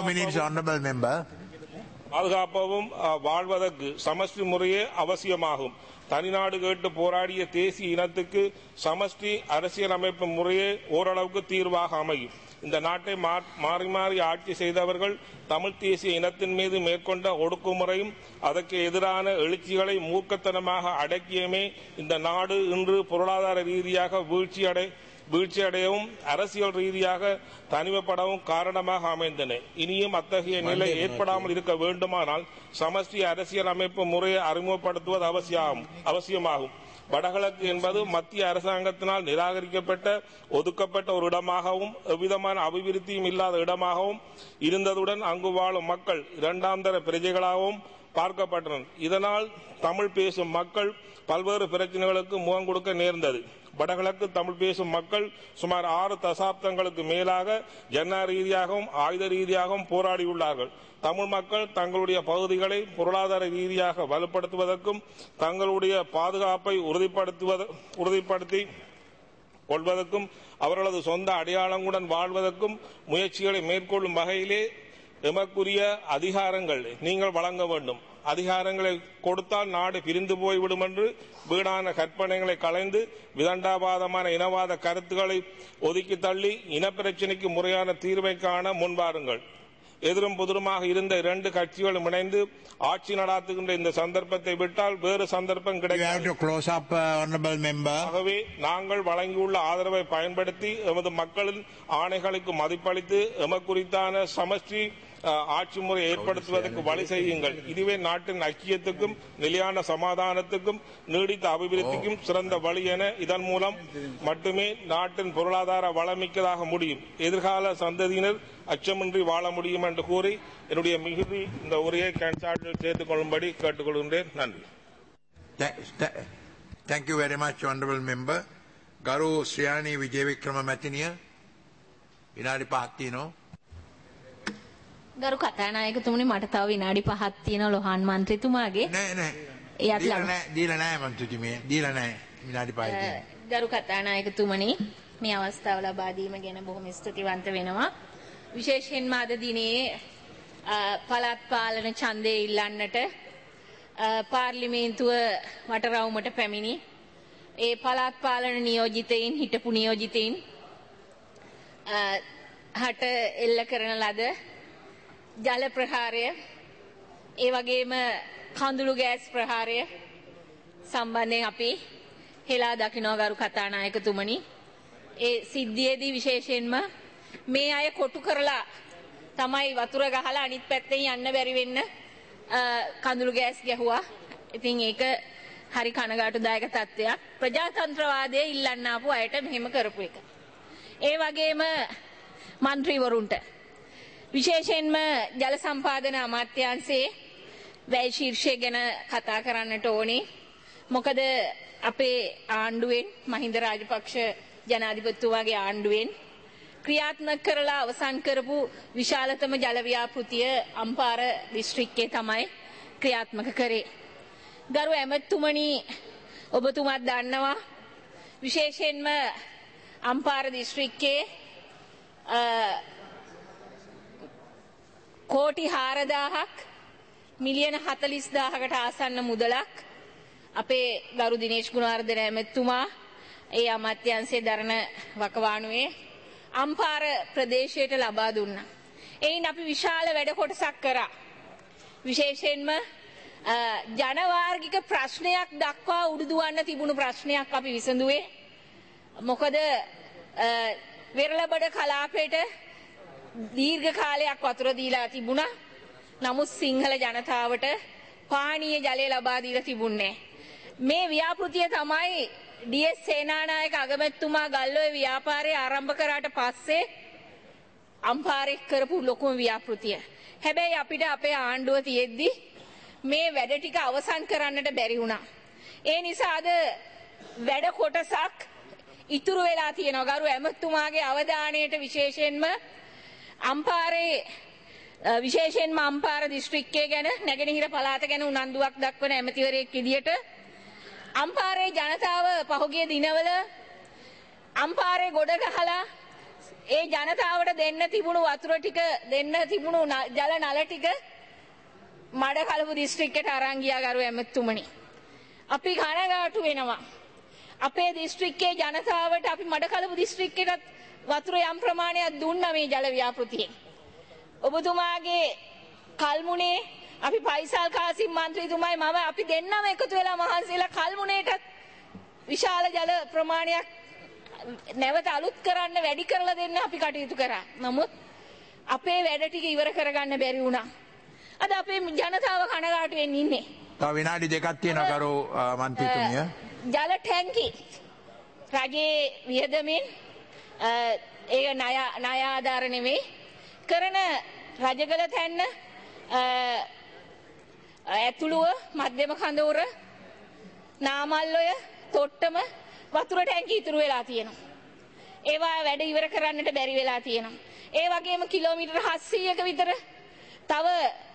பாதுகாப்பவும் வாழ்வதற்கு சமஷ்டி முறையே அவசியமாகும். தனிநாடு கேட்டு போராடிய தேசிய இனத்துக்கு சமஷ்டி அரசியல் அமைப்பு முறையே ஓரளவுக்கு தீர்வாக அமையும். இந்த நாட்டை மாறி மாறி ஆட்சி செய்தவர்கள் தமிழ் தேசிய இனத்தின் மீது மேற்கொண்ட ஒடுக்குமுறையும் அதற்கு எதிரான எழுச்சிகளை மூர்க்கத்தனமாக அடக்கியமே இந்த நாடு இன்று பொருளாதார ரீதியாக வீழ்ச்சியடையவும் அரசியல் ரீதியாக தனிமைப்படவும் காரணமாக அமைந்தன. இனியும் அத்தகைய நிலை ஏற்படாமல் இருக்க வேண்டுமானால் சமஷ்டி அரசியல் அமைப்பு முறையை அறிமுகப்படுத்துவது அவசியமாகும். வடகிழக்கு என்பது மத்திய அரசாங்கத்தினால் நிராகரிக்கப்பட்ட ஒதுக்கப்பட்ட ஒரு இடமாகவும் எவ்விதமான அபிவிருத்தியும் இல்லாத இடமாகவும் இருந்ததுடன் அங்கு வாழும் மக்கள் 2ஆம் தர பிரஜைகளாகவும் பார்க்கப்பட்டனர். இதனால் தமிழ் பேசும் மக்கள் பல்வேறு பிரச்சனைகளுக்கு முகம் கொடுக்க நேர்ந்தது. வடகிழக்கு தமிழ் பேசும் மக்கள் சுமார் 6 தசாப்தங்களுக்கு மேலாக ஜன ரீதியாகவும் ஆயுத ரீதியாகவும் போராடியுள்ளார்கள். தமிழ் மக்கள் தங்களுடைய பகுதிகளை பொருளாதார ரீதியாக வலுப்படுத்துவதற்கும் தங்களுடைய பாதுகாப்பை உறுதிப்படுத்தி கொள்வதற்கும் அவர்களது சொந்த அடையாளங்களுடன் வாழ்வதற்கும் முயற்சிகளை மேற்கொள்ளும் வகையிலே எமக்குரிய அதிகாரங்கள் நீங்கள் வழங்க வேண்டும். அதிகாரங்களை கொடுத்தால் நாடு பிரிந்து போய்விடும் என்று வீணான கற்பனைகளை களைந்து விதண்டாவாதமான இனவாத கருத்துக்களை ஒதுக்கி தள்ளி இனப்பிரச்சினைக்கு முறையான தீர்வை காண முன்வாருங்கள். எதிரும் புதிருமாக இருந்த 2 கட்சிகளும் இணைந்து ஆட்சி நடாத்துகின்ற இந்த சந்தர்ப்பத்தை விட்டால் வேறு சந்தர்ப்பம் கிடைக்காது. ஆகவே நாங்கள் வழங்கியுள்ள ஆதரவை பயன்படுத்தி எமது மக்களின் ஆணைகளுக்கு மதிப்பளித்து எமக்குறித்தான சமஷ்டி ஆட்சி முறை ஏற்படுத்துவதற்கு வழி செய்யுங்கள். இதுவே நாட்டின் ஐக்கியத்துக்கும் நிலையான சமாதானத்துக்கும் நீடித்த அபிவிருத்திக்கும் சிறந்த வழி என இதன் மூலம் மட்டுமே நாட்டின் பொருளாதார வளமிக்கதாக முடியும். எதிர்கால சந்ததியினர் அச்சமின்றி வாழ முடியும் என்று கூறி என்னுடைய மிகுதி இந்த உரையை கேன்சாட்டில் சேர்த்துக் கொள்ளும்படி கேட்டுக்கொள்கின்றேன். நன்றி. Thank you very much, honorable member. Garu Sriyani Vijayvikrama Matiniya. විනාඩි 5ක් තියෙනවා. ගරු කතානායකතුමනි මට තව විනාඩි 5ක් තියෙනවා ලොහාන් මන්ත්‍රීතුමාගේ. නෑ. දීලා නෑ මන්ත්‍රීතුමේ. දීලා නෑ විනාඩි 5යි තියෙනවා. ගරු කතානායකතුමනි මේ අවස්ථාව ලබා දීම ගැන බොහොම ස්තුතිවන්ත වෙනවා. විශේෂයෙන්ම අද දිනේ පළාත් පාලන ඡන්දය ඉල්ලන්නට පාර්ලිමේන්තුව වටරවුමට පැමිණි ඒ පළාත් පාලන නියෝජිතයින් හිටපු නියෝජිතයින් හට එල්ල කරන ලද ජල ප්‍රහාරය ඒ වගේම කඳුළු ගෑස් ප්‍රහාරය සම්බන්ධයෙන් අපි හෙලා දකිනවා ගරු කතානායකතුමනි. ඒ සිද්ධියේදී විශේෂයෙන්ම මේ අය කොටු කරලා තමයි වතුර ගහලා අනිත් පැත්තෙන් යන්න බැරි වෙන්න කඳුළු ගෑස් ගැහුවා. ඉතින් ඒක හරි කනගාටුදායක තත්ත්වයක්. ප්‍රජාතන්ත්‍රවාදයේ ඉල්ලන්න ආපු අයට මෙහෙම කරපු එක. ඒ වගේම മന്ത്രിවරුන්ට විශේෂයෙන්ම ජල සම්පාදන අමාත්‍යාංශයේ වැය ශීර්ෂය ගැන කතා කරන්නට ඕනේ. මොකද අපේ ආණ්ඩුවෙන් මහින්ද රාජපක්ෂ ජනාධිපතිතුමාගේ ආණ්ඩුවෙන් ක්‍රියාත්මක කරලා අවසන් කරපු විශාලතම ජල ව්‍යාපෘතිය අම්පාර දිස්ත්‍රික්කයේ තමයි ක්‍රියාත්මක කරේ. ගරු ඇමතුමනි ඔබතුමාත් දන්නවා විශේෂයෙන්ම අම්පාර දිස්ත්‍රික්කයේ කෝටි 4000ක් මිලියන 40000කට ආසන්න මුදලක් අපේ ගරු දිනේෂ් ගුණවර්ධන ඇමතුමා ඒ අමාත්‍යාංශයේ දරන වකවානුවේ අම්පාර ප්‍රදේශයට ලබා දුන්නා. එයින් අපි විශාල වැඩ කොටසක් කරා. විශේෂයෙන්ම ජනවාර්ගික ප්‍රශ්නයක් දක්වා උඩුදුවන්න තිබුණු ප්‍රශ්නයක් අපි විසඳුවේ. මොකද වෙරළබඩ කලාපයට දීර්ඝ කාලයක් වතුර දීලා තිබුණා. නමුත් සිංහල ජනතාවට පානීය ජලය ලබා දීලා තිබුණේ. මේ ව්‍යාපෘතිය තමයි ඩී.එස්. සේනානායක අගමැතිතුමා ගල්ඔය ව්‍යාපාරය ආරම්භ කරාට පස්සේ අම්පාරේ කරපු ලොකුම ව්‍යාපෘතිය. හැබැයි අපිට අපේ ආණ්ඩුව තියෙද්දි මේ වැඩ ටික අවසන් කරන්නට බැරි වුණා. ඒ නිසා අද වැඩ කොටසක් ඉතුරු වෙලා තියෙනවා. ගරු ඇමතුමාගේ අවධානයට විශේෂයෙන්ම අම්පාරේ විශේෂයෙන්ම අම්පාර දිස්ත්‍රික්කය ගැන නැගෙනහිර පළාත ගැන උනන්දුවක් දක්වන ඇමතිවරයෙක් විදියට අම්පාරේ ජනතාව පහුගිය දිනවල අම්පාරේ ගොඩ ගහලා ඒ ජනතාවට දෙන්න තිබුණු වතුර ටික දෙන්න තිබුණු ජල නල ටික මඩකලපු දිස්ත්‍රික්කයට අරන් ගියා ගරු ඇමතුමනි. අපි කනගාටු වෙනවා. අපේ දිස්ත්‍රික්කයේ ජනතාවට අපි මඩකලපු දිස්ත්‍රික්කයට වතුර යම් ප්‍රමාණයක් දුන්නා මේ ජල ව්‍යාපෘතියෙන්. ඔබතුමාගේ කල්මුනේ අපි පයිසල් කාසිම් මන්ත්‍රීතුමායි මම අපි දෙන්නම එකතු වෙලා මහන්සියලා කල්මුනේට විශාල ජල ප්‍රමාණයක් නැවත අලුත් කරන්න වැඩි කරලා දෙන්න අපි කටයුතු කරා. නමුත් අපේ වැඩ ටික ඉවර කරගන්න බැරි වුණා. අද අපේ ජනතාව කනගාටුවෙන් ඉන්නේ. තව විනාඩි දෙකක් තියෙනවා ගරු මන්ත්‍රීතුමිය. ජල ටැංකි රජයේ වියදමින් ඒක ණය ආධාර නෙමෙයි කරන රජගල තැන්න ඇතුළුව මධ්‍යම කඳවුර නාමල්ලොය තොට්ටම වතුර ටැංකි ඉතුරු වෙලා තියෙනවා. ඒවා වැඩ ඉවර කරන්නට බැරි වෙලා තියෙනවා. ඒ වගේම කිලෝමීටර් 700ක විතර තව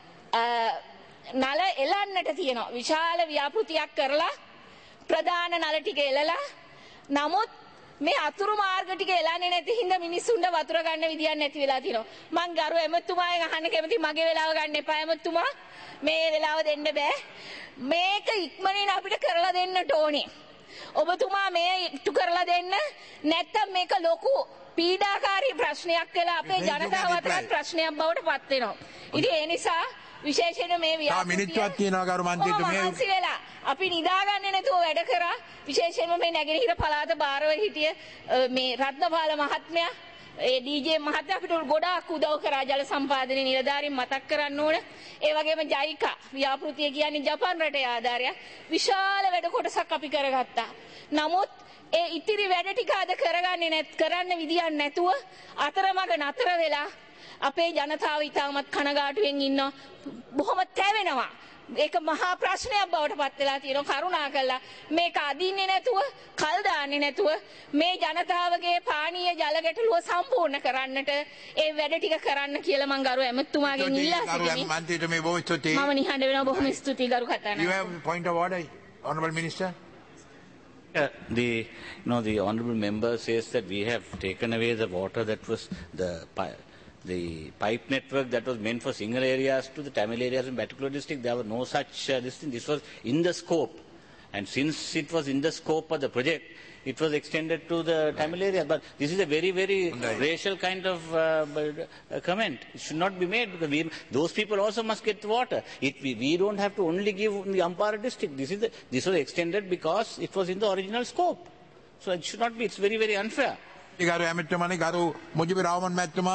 නල එලන්නට තියෙනවා. විශාල ව්‍යාපෘතියක් කරලා ප්‍රධාන නල ටික එලලා නමුත් මේ අතුරු මාර්ග ටික එලන්නේ නැති හින්දා මිනිස්සුන්ට වතුර ගන්න විදියක් නැති වෙලා තියෙනවා. මං ගරු එමෙතුමාගෙන් අහන්න කැමති මගේ වෙලාව ගන්න එපා එමෙතුමා. මේ වෙලාව දෙන්න බෑ. මේක ඉක්මනින් අපිට කරලා දෙන්නට ඕනේ. ඔබතුමා මේ ඉටු කරලා දෙන්න නැත්තම් මේක ලොකු පීඩාකාරී ප්‍රශ්නයක් වෙලා අපේ ජනතාව අතරත් ප්‍රශ්නයක් බවට පත් වෙනවා. ඉතින් ඒ නිසා විශේෂයෙන් මේ මිනිත්තුවක් තියෙනවා ගරු මන්ත්‍රීතුමිය. අපි නිදාගන්නේ නැතුව වැඩ කරා. විශේෂයෙන්ම මේ නැගෙනහිර පළාත බාරව හිටිය මේ රත්නපාල මහත්මයා ඒ ඩීජේ මහත්තයා අපිට ගොඩාක් උදව් කරා ජල සම්පාදනයේ නිලධාරීන් මතක් කරන්න ඕන. ඒ වගේම ජයිකා ව්‍යාපෘතිය කියන්නේ ජපාන් රටේ ආධාරයක්. විශාල වැඩ කොටසක් අපි කරගත්තා. නමුත් ඒ ඉතිරි වැඩ ටික අද කරන්න විදියක් නැතුව අතරමඟ නතර වෙලා අපේ ජනතාව ඉතාමත් කනගාටුවෙන් ඉන්නවා. බොහොම තැවෙනවා. ඒක මහා ප්‍රශ්නයක් බවට පත් වෙලා තියෙනවා. කරුණා කළා මේක අදින්නේ නැතුව කල් දාන්නේ නැතුව මේ ජනතාවගේ පානීය ජල ගැටලුව සම්පූර්ණ කරන්නට ඒ වැඩ ටික කරන්න කියලා මම ගරු ඇමතුමාගෙන් ඉල්ලා සිටිනවා. මන්ත්‍රීතුමිය බොහොම ස්තුතියි. මම නිහඬ වෙනවා. බොහොම ස්තුතියි ගරු කතානායක. You have point of order, Honourable Minister. The honourable member says that we have taken away the water that was the pipe network that was meant for single areas to the Tamil areas in particular district. There were no such this thing. This was in the scope And since it was in the scope of the project, it was extended to the Tamil area. But this is a very, very racial kind of comment. It should not be made because those people also must get water. We don't have to only give the Ampara district. This was extended because it was in the original scope. So it should not be. It's very, very unfair. ගරු ඇමතිතුමනි ගරු මුජිබ රහමන් මැතිතුමා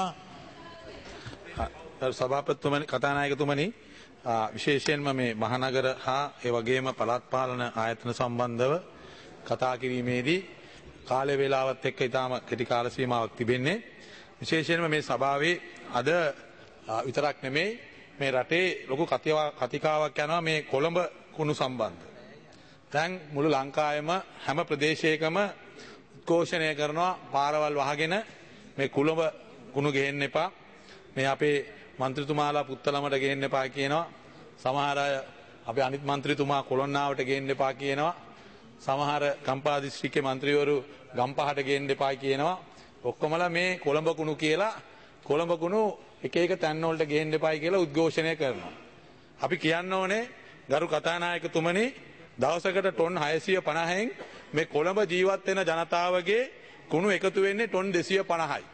සභාපතිතුමනි කතානායකතුමනි විශේෂයෙන්ම මේ මහනගර හා ඒ වගේම පළාත් පාලන ආයතන සම්බන්ධව කතා කිරීමේදී කාලය වේලාවත් එක්ක ඊටාම කෙටි කාල සීමාවක් තිබෙන්නේ විශේෂයෙන්ම මේ සභාවේ අද විතරක් නෙමෙයි මේ රටේ ලොකු කතිකාවක් යනවා මේ කොළඹ කුණු සම්බන්ධ. දැන් මුළු ලංකාවෙම හැම ප්‍රදේශයකම උද්ඝෝෂණය කරනවා පාරවල් වහගෙන මේ කොළඹ කුණු ගේන්න එපා. මේ අපේ මන්ත්‍රීතුමාලා පුත්තලමට ගේන්න එපා කියනවා. සමහර අය අපේ අනිත් මන්ත්‍රීතුමා කොළොන්නාවට ගේන්න එපා කියනවා. සමහර ගම්පහ දිස්ත්‍රික්කේ මන්ත්‍රීවරු ගම්පහට ගේන්න එපා කියනවා. ඔක්කොමලා මේ කොළඹ කුණු කියලා කොළඹ කුණු එක එක තැන් වලට ගේන්න එපායි කියලා උද්ඝෝෂණය කරනවා. අපි කියන්න ඕනේ ගරු කතානායකතුමනි දවසකට ටොන් 650න් මේ කොළඹ ජීවත් වෙන ජනතාවගේ කුණු එකතු වෙන්නේ ටොන් 250යි.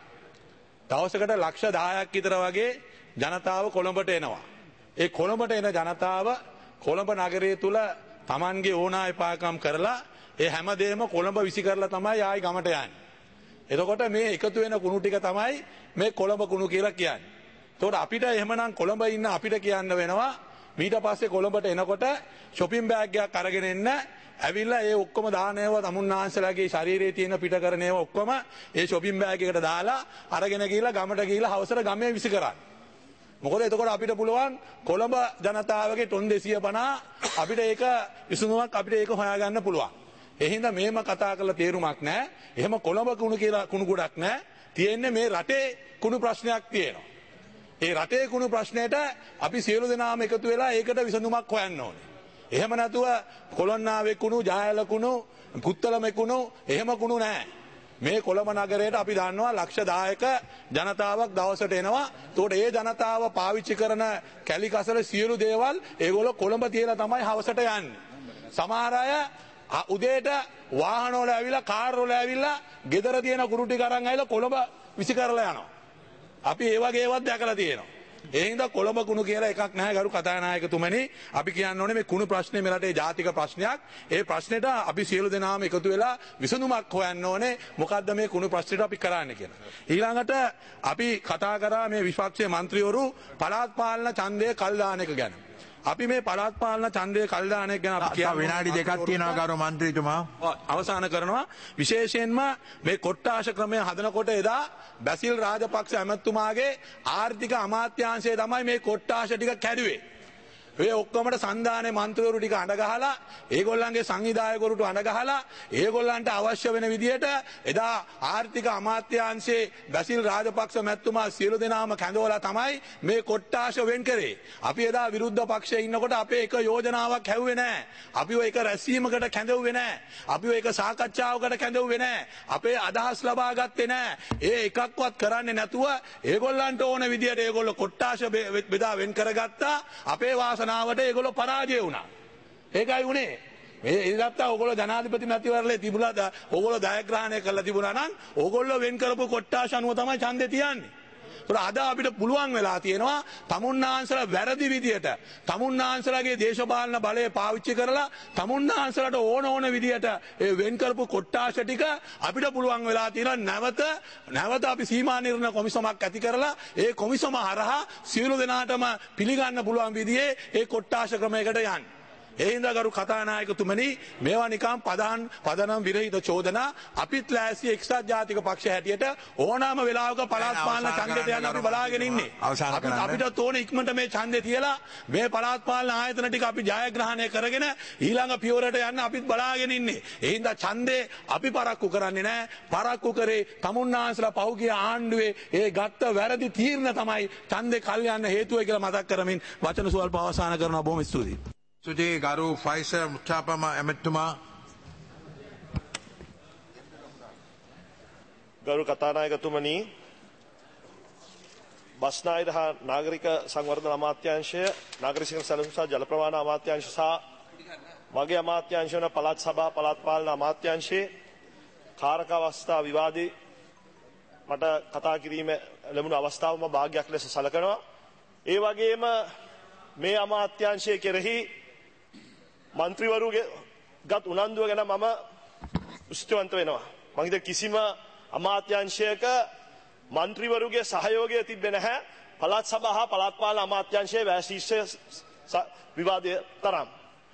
දවසකට ලක්ෂ 10ක් විතර වගේ ජනතාව කොළඹට එනවා. ඒ කොළඹට එන ජනතාව කොළඹ නගරය තුල Tamanගේ ඕනා එපාකම් කරලා ඒ හැමදේම කොළඹ විසි කරලා තමයි ආයි ගමට යන්නේ. එතකොට මේ එකතු වෙන කුණු ටික තමයි මේ කොළඹ කුණු කියලා කියන්නේ. එතකොට අපිට එහෙමනම් කොළඹ ඉන්න අපිට කියන්න වෙනවා ඊට පස්සේ කොළඹට එනකොට shopping bag එකක් අරගෙන එන්න ඇවිල්ලා ඒ ඔක්කොම දානේව තමුන්නාන්සලාගේ ශරීරයේ තියෙන පිට කරන ඒවා ඔක්කොම ඒ shopping bag එකට දාලා අරගෙන ගිහිල්ලා ගමට ගිහිල්ලා හවසට ගමේ විසි කරන්න. මොකද එතකොට අපිට පුළුවන් කොළඹ ජනතාවගේ ටොන් 250 අපිට ඒක විසඳුමක් අපිට ඒක හොයාගන්න පුළුවන්. ඒ හින්දා මේම කතා කරලා තේරුමක් නැහැ. එහෙම කොළඹ කුණු කියලා කුණු ගොඩක් නැහැ. තියෙන්නේ මේ රටේ කුණු ප්‍රශ්නයක් තියෙනවා. ඒ රටේ කුණු ප්‍රශ්නයට අපි සියලු දෙනාම එකතු වෙලා ඒකට විසඳුමක් හොයන්න ඕනේ. එහෙම නැතුව කොළොන්නාවේ කුණු, ජායල කුණු, පුත්තලමේ කුණු එහෙම කුණු නැහැ. මේ කොළඹ නගරයට අපි දන්නවා ලක්ෂ 10ක ජනතාවක් දවසට එනවා. ඒකට ඒ ජනතාව පාවිච්චි කරන කැලි කසල සියලු දේවල් ඒගොල්ලෝ කොළඹ තියලා තමයි හවසට යන්නේ. සමහර අය උදේට වාහන වල ඇවිල්ලා කාර් වල ඇවිල්ලා ගෙදර තියෙන කුරු ටික අරන් ඇවිල්ලා කොළඹ විසි කරලා යනවා. අපි ඒ වගේ ඒවත් දැකලා තියෙනවා. ඒ හින්දා කොළඹ කුණු කියලා එකක් නැහැ ගරු කතානායකතුමනි. අපි කියන්න ඕනේ මේ කුණු ප්‍රශ්නේ මේ රටේ ජාතික ප්‍රශ්නයක්. ඒ ප්‍රශ්නෙට අපි සියලු දෙනාම එකතු වෙලා විසඳුමක් හොයන්න ඕනේ. මොකද්ද මේ කුණු ප්‍රශ්නෙට අපි කරන්න කියලා. ඊළඟට අපි කතා කරා මේ විපක්ෂයේ മന്ത്രിවරු පළාත් පාලන ඡන්දය කල් දාන එක ගැන. අපි මේ පළාත් පාලන ඡන්දය කල් දාන එක ගැන අපි කියනවා විනාඩි දෙකක් තියෙනවා ගරු මන්ත්‍රීතුමා. අවසන් කරනවා විශේෂයෙන්ම මේ කොට්ටාශ ක්‍රමය හදනකොට එදා බැසිල් රාජපක්ෂ ඇමතුමාගේ ආර්ථික අමාත්‍යාංශය තමයි මේ කොට්ටාශ ටික කැඩුවේ. ඒ ඔක්කොමට සංධානයේ මන්ත්‍රීවරු ටික අඬ ගහලා ඒගොල්ලන්ගේ සංවිධායකවරුට අඬ ගහලා ඒගොල්ලන්ට අවශ්‍ය වෙන විදියට එදා ආර්ථික අමාත්‍යාංශයේ බැසිල් රාජපක්ෂ මැතිතුමා සියලු දෙනාම කැඳවලා තමයි මේ කොට්ටාශ වෙන් කරේ. අපි එදා විරුද්ධ පක්ෂයේ ඉන්නකොට අපේ එක යෝජනාවක් හැව්වේ නැහැ. අපිව එක රැස්වීමකට කැඳවුවේ නැහැ. අපිව එක සාකච්ඡාවකට කැඳවුවේ නැහැ. අපේ අදහස් ලබා ගත්තේ නැහැ. ඒ එකක්වත් කරන්නේ නැතුව ඒගොල්ලන්ට ඕන විදියට ඒගොල්ලෝ කොට්ටාශ බෙදා වෙන් කරගත්තා. අපේ වාසනාවට ඒගොල්ලෝ පරාජය වුණා. ඒකයි උනේ. මේ ඉඳලා ඕගොල්ලෝ ජනාධිපති මැතිවරණේ තිබුණා ඕගොල්ලෝ ජයග්‍රහණය කළා තිබුණා නම් ඕගොල්ලෝ වෙන් කරපු කොට්ටාශ අනුව තමයි ඡන්දේ තියන්නේ. අද අපිට පුළුවන් වෙලා තියෙනවා තමුන්නාන්සලා වැරදි විදියට තමුන්නාන්සලාගේ දේශපාලන බලය පාවිච්චි කරලා තමුන්නාන්සලාට ඕන විදියට ඒ වෙන් කරපු කොට්ටාශ ටික අපිට පුළුවන් වෙලා තියෙනවා නැවත අපි සීමා නිර්ණය කොමිසමක් ඇති කරලා ඒ කොමිසම හරහා සියලු දෙනාටම පිළිගන්න පුළුවන් විදිහේ ඒ කොට්ටාශ ක්‍රමයකට යන්න. ඒ හින්දා ගරු කතානායකතුමනි මේවා නිකම් පදනම් විරහිත චෝදනා අපිත් ලෑස්ති එක්සත් ජාතික පක්ෂ හැටියට ඕනෑම වෙලාවක පළාත් පාලන ඡන්දයට යන අපි බලාගෙන ඉන්නේ. අපිට ඕනේ ඉක්මනට මේ ඡන්දේ තියලා මේ පළාත් පාලන ආයතන ටික අපි ජයග්‍රහණය කරගෙන ඊළඟ පියවරට යන්න අපිත් බලාගෙන ඉන්නේ. ඒ හින්දා ඡන්දේ අපි පරක්කු කරන්නේ නැහැ. පරක්කු කරේ තමුන්නාන්සලා පහුගිය ආණ්ඩුවේ ඒ ගත්ත වැරදි තීරණ තමයි ඡන්දේ කල් යන්න හේතුව කියලා මතක් කරමින් වචන සුවල්ප අවසන් කරනවා. බොහොම ස්තුතියි. සුජී ගරු ෆයිසර් මුස්තාපම ඇමතුමා. ගරු කතානායකතුමනි බස්නාහිර හා නාගරික සංවර්ධන අමාත්‍යාංශය නාගරික සැලසුම් සහ ජල ප්‍රවාහන අමාත්‍යාංශ සහ මගේ අමාත්‍යාංශ වන පළාත් සභා පළාත් පාලන අමාත්‍යාංශයේ කාරක අවස්ථා විවාදේ මට කතා කිරීම ලැබුණු අවස්ථාවම භාග්‍යයක් ලෙස සලකනවා. ඒ වගේම මේ අමාත්‍යාංශය කෙරෙහි මන්ත්‍රීවරුගේ ගත් උනන්දුව ගැන මම ස්තුතිවන්ත වෙනවා. මම හිතන්නේ කිසිම අමාත්‍යාංශයක මන්ත්‍රීවරුගේ සහයෝගය තිබෙන්නේ නැහැ පළාත් සභා හා පළාත් පාලන අමාත්‍යාංශයේ වැසීෂ්‍ය විවාදය තරම්.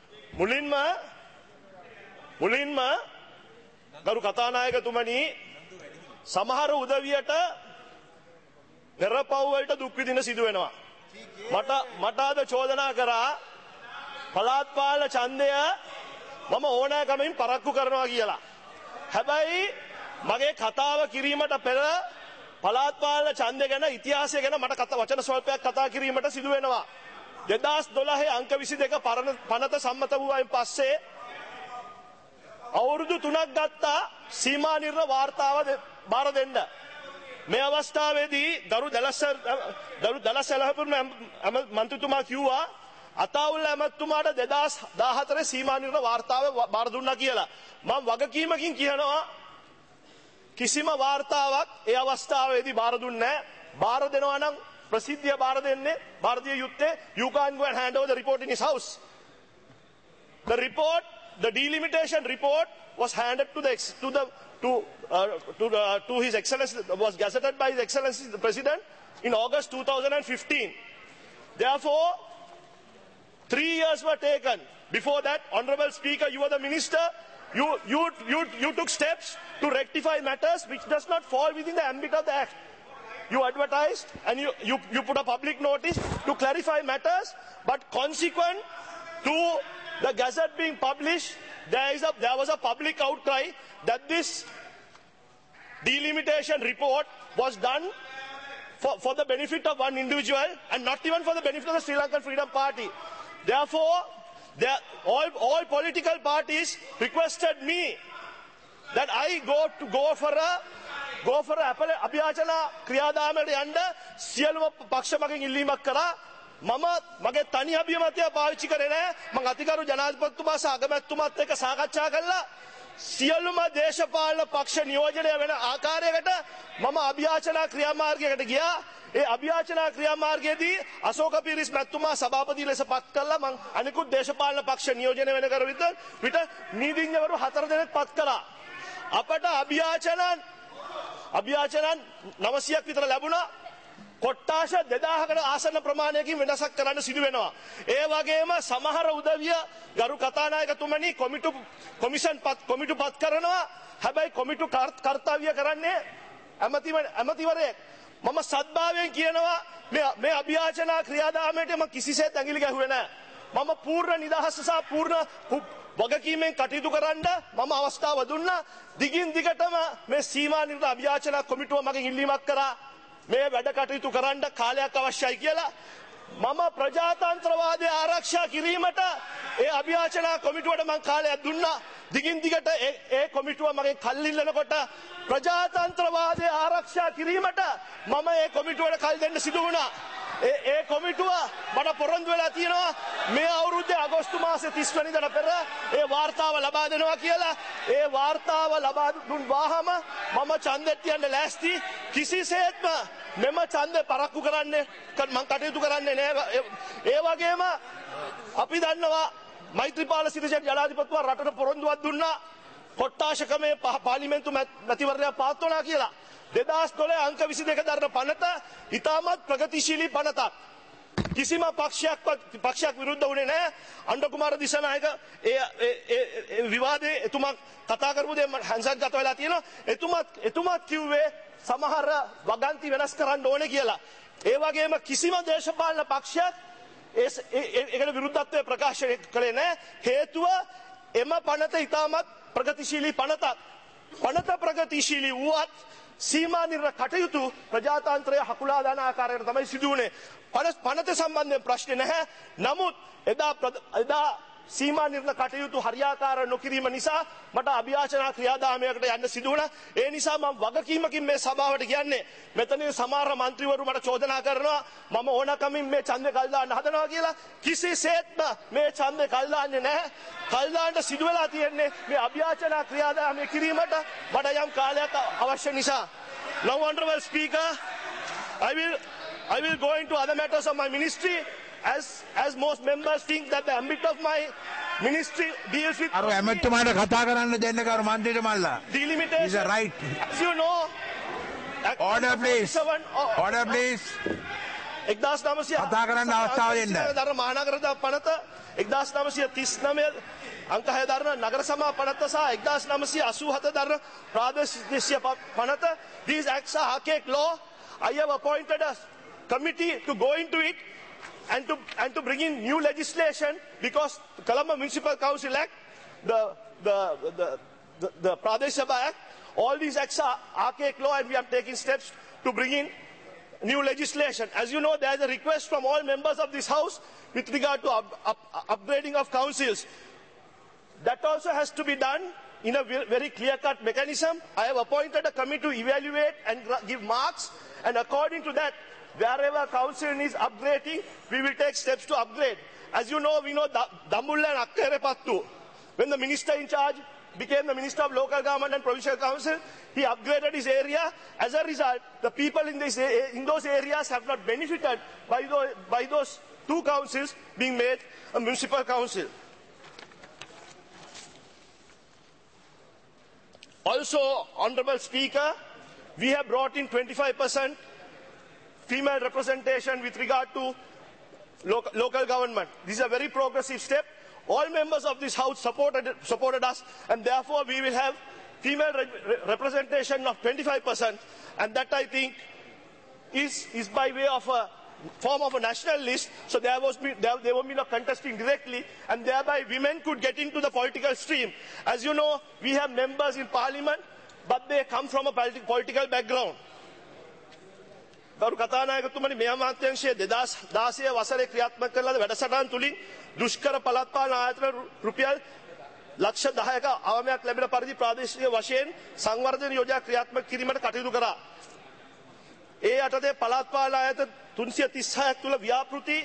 මුලින්ම ගරු කතානායකතුමනි සමහර උදවියට පෙරපව් වලට දුක් විඳින සිදු වෙනවා. මට අද චෝදනා කරා පළාත් පාලන ඡන්දය මම ඕනෑකමින් පරක්කු කරනවා කියලා. හැබැයි මගේ කතාව කිරීමට පෙර පළාත් පාලන ඡන්දය ගැන ඉතිහාසය ගැන මට වචන ස්වල්පයක් කතා කිරීමට සිදු වෙනවා. 2012 අංක 22 පනත සම්මත වූයින් පස්සේ අවුරුදු 3ක් ගත්තා සීමා නිර්ණ වාර්තාව බාර දෙන්න. මේ අවස්ථාවේදී දරු දලසලහපුර මන්ත්‍රීතුමා කිව්වා අතාවුල්ල ඇමතුමාට 2014 සීමා නිර්ණ වාර්තාව බාර දුන්නා කියලා. මම වගකීමකින් කියනවා කිසිම වාර්තාවක් ඒ අවස්ථාවේදී බාර දුන්නේ නැහැ. බාර දෙනවා නම් ප්‍රසිද්ධිය බාර දෙන්නේ ಭಾರತೀಯ යුත්තේ you can't go and hand over the report in his house. The report, the delimitation report was handed to his excellency, was gazetted by his excellency the president in August 2015. Therefore 3 years were taken. Before that, honorable speaker, you were the minister, you took steps to rectify matters which does not fall within the ambit of the act. You advertised and you put a public notice to clarify matters, but consequent to the gazette being published, there was a public outcry that this delimitation report was done for the benefit of one individual and not even for the benefit of the Sri Lankan Freedom Party. Therefore, all political parties requested me that I go for අභියාචනා ක්‍රියාදාමයට යන්න සියලුම පක්ෂ මගෙන් ඉල්ලීමක් කරා. මගේ තනි අභිමතය පාවිච්චි කරේ නැහැ. මම අතිගරු ජනාධිපතිතුමා සහ අගමැතිතුමාත් එක්ක සාකච්ඡා කළා. සියලුම දේශපාලන පක්ෂ නියෝජනය වෙන ආකාරයකට මම අභියාචනා ක්‍රියාමාර්ගයකට ගියා. ඒ අභියාචනා ක්‍රියාමාර්ගයේදී අශෝක පීරිස් මැතිතුමා සභාපති ලෙස පත් කළා. මම අනිකුත් දේශපාලන පක්ෂ නියෝජනය වෙන කර විට නීතිඥවරු 4 දෙනෙක් පත් කළා. අපට අභියාචනන් 900ක් විතර ලැබුණා. කොට්ටාශ 2000කට ආසන්න ප්‍රමාණයකින් වෙනසක් කරන්න සිදු වෙනවා. ඒ වගේම සමහර උදවිය ගරු කතානායකතුමනි කොමිටු පත් කරනවා. හැබැයි කොමිටු කර්තව්‍ය කරන්නේ ඇමතිවරයෙක්. මම සත්භාවයෙන් කියනවා මේ අභියාචනා ක්‍රියාදාමයට මම කිසිසේත් ඇඟිලි ගැහුවේ නැහැ. මම පූර්ණ නිදහස සහ පූර්ණ වගකීමෙන් කටයුතු කරන්න මම අවස්ථාව දුන්නා. දිගින් දිගටම මේ සීමා නිර්ණ අභියාචනා කොමිටුව මගෙන් ඉල්ලීමක් කරා මේ වැඩ කටයුතු කරන්න කාලයක් අවශ්‍යයි කියලා. මම ප්‍රජාතන්ත්‍රවාදය ආරක්ෂා කිරීමට ඒ අභියාචනා කොමිටුවට මම කාලයක් දුන්නා. දිගින් දිගට ඒ කොමිටුව මගෙන් කල් ඉල්ලනකොට ප්‍රජාතන්ත්‍රවාදය ආරක්ෂා කිරීමට මම ඒ කොමිටුවට කල් දෙන්න සිදු වුණා. ඒ කොමිටුව මට පොරොන්දු වෙලා තියෙනවා මේ අවුරුද්දේ අගෝස්තු මාසේ 30 වෙනිදාට පෙර ඒ වාර්තාව ලබා දෙනවා කියලා. ඒ වාර්තාව ලබා දුන් වාහම මම ඡන්දෙත් යන්න ලෑස්ති. කිසිසේත්ම මෙම ඡන්දේ පරක්කු කරන්නේ මම කටයුතු කරන්නේ නෑ. ඒ වගේම අපි දන්නවා මෛත්‍රීපාල සිරිසේන ජනාධිපතිතුමා රටට පොරොන්දුවක් දුන්නා කොට්ටාශකමේ පාර්ලිමේන්තු මැතිවරණය පාත් වුණා කියලා. 2012 අංක 22 දරන පනත ඉතාමත් ප්‍රගතිශීලී පනතක්. කිසිම පක්ෂයක් විරුද්ධ වුණේ නැහැ. අණ්ඩ කුමාර දිසානායක ඒ විවාදේ එතුමා කතා කරපු දේ හැන්සන් කතා වෙලා තියෙනවා. එතුමාත් කිව්වේ සමහර වගන්ති වෙනස් කරන්න ඕනේ කියලා. ඒ වගේම කිසිම දේශපාලන පක්ෂයක් ඒකට විරුද්ධත්වය ප්‍රකාශ කළේ නැහැ. හේතුව එම පනත ඉතාමත් ප්‍රගතිශීලී පනතක්. පනත ප්‍රගතිශීලී වුවත් සීමා නිර්ණ කටයුතු ප්‍රජාතන්ත්‍රය හකුලා දාන ආකාරයට තමයි සිදු වුණේ. පනත සම්බන්ධයෙන් ප්‍රශ්නේ නැහැ. නමුත් එදා සීමා නිර්ණ කටයුතු හරියාකාර නොකිරීම නිසා මට අභියාචනා ක්‍රියාදාමයකට යන්න සිදු වුණා. ඒ නිසා මම වගකීමකින් මේ සභාවට කියන්නේ මෙතන සමහර മന്ത്രിවරු මට චෝදනා කරනවා මම ඕනකමින් මේ ඡන්දේ කල් දාන්න හදනවා කියලා. කිසිසේත්ම මේ ඡන්දේ කල් දාන්නේ නැහැ. කල් දාන්න සිදු වෙලා තියෙන්නේ මේ අභියාචනා ක්‍රියාදාමය කිරීමට මට යම් කාලයක් අවශ්‍ය නිසා. Now, Honorable Speaker, I will go into other matters of my ministry as most members think that the ambit of my ministry deals with අර ඇමතුමාට කතා කරන්න දෙන්න කරු මන්ත්‍රීතුමල්ලා. delimitation. Is right. As you know, Order please. Order please. 1900 කතා කරන්න අවස්ථාව දෙන්න. දරන මහනගර පනත 1939 අංක 6 දරන නගර සභා පනත සහ 1987 දරන ප්‍රාදේශීය පනත. These acts are archaic law. I have appointed a committee to go into it and to bring in new legislation because the Colombo Municipal Council Act, the Pradesh Sabha Act, all these acts are archaic law and we are taking steps to bring in new legislation. As you know, there is a request from all members of this house with regard to upgrading of councils. That also has to be done in a very clear-cut mechanism. I have appointed a committee to evaluate and give marks, and according to that, wherever council needs upgrading, we will take steps to upgrade. As you know, we know Dambulla and Akkerepattu. When the minister in charge became the Minister of Local Government and Provincial Council, he upgraded his area. As a result, the people in those areas have not benefited by those two councils being made a municipal council. Also, Honorable Speaker, we have brought in 25% female representation with regard to local government. This is a very progressive step. All members of this house supported us, and therefore we will have female representation of 25%, and that I think is by way of a form of a national list, so there won't be no contesting directly, and thereby women could get into the political stream. As you know, we have members in parliament, but they come from a political background. ගරු කතානායකතුමනි, මේ අමාත්‍යාංශයේ 2016 වසරේ ක්‍රියාත්මක කළ ලද වැඩසටහන් තුලින් දුෂ්කර පළාත් පාලන ආයතන රුපියල් ලක්ෂ 10ක අවමයක් ලැබෙන පරිදි ප්‍රාදේශීය වශයෙන් සංවර්ධන යෝජනා ක්‍රියාත්මක කිරීමට කටයුතු කරා. ඒ යටතේ පළාත් පාලන ආයතන 336ක් තුල ව්‍යාපෘති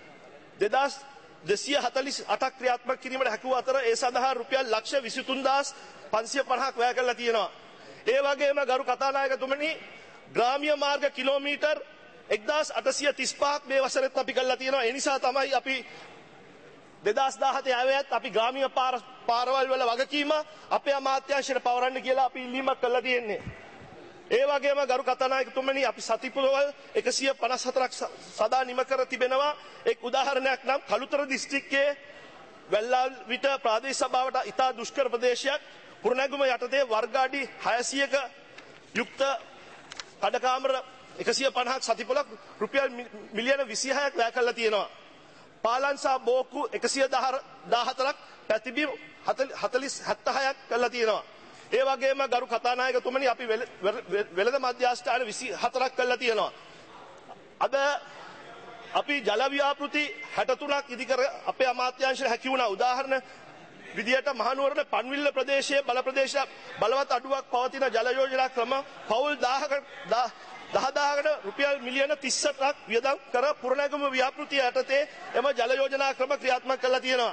2248ක් ක්‍රියාත්මක කිරීමට හැකිය අතර ඒ සඳහා රුපියල් ලක්ෂ 23550ක් වැය කරලා තියෙනවා. ඒ වගේම ගරු කතානායකතුමනි, ග්‍රාමීය මාර්ග කිලෝමීටර් 1835ක් මේ වසරේත් අපි කරලා තියෙනවා. ඒ නිසා තමයි අපි 2017 ආවෙත් අපි ග්‍රාමීය පාරවල් වල වගකීම අපේ අමාත්‍යාංශයට පවරන්න කියලා අපි ඉල්ලීමක් කළා තියෙන්නේ. ඒ වගේම ගරු කතානායකතුමනි, අපි සතිපුරවල් 154ක් සදා නිම කර තිබෙනවා. එක් උදාහරණයක් නම් කළුතර දිස්ත්‍රික්කයේ වැල්ලාවිට ප්‍රාදේශ සභාවට ඉතා දුෂ්කර ප්‍රදේශයක් පුරනැගුම යටතේ වර්ගාඩි 600ක යුක්ත කඩකාමර 150ක් සතිපොලක් රුපියල් මිලියන 26ක් වැය කරලා තියෙනවා. පාලන් සහ බෝකු 114ක් පැතිබිම් 76ක් කරලා තියෙනවා. ඒ වගේම ගරු කතානායකතුමනි, අපි වෙළඳ මධ්‍යස්ථාන 24ක් කරලා තියෙනවා. අද අපි ජල ව්‍යාපෘති 63ක් ඉදිකර අපේ අමාත්‍යාංශයට හැකි වුණා. උදාහරණ විදියට මහනුවරට පන්විල්ල ප්‍රදේශයේ බලවත් අඩුවක් පවතින ජල යෝජනා ක්‍රම පවුල් 10,000කට රුපියල් මිලියන 38ක් වියදම් කර පුරනැගුම ව්‍යාපෘතිය යටතේ එම ජල යෝජනා ක්‍රම ක්‍රියාත්මක කරලා තියෙනවා.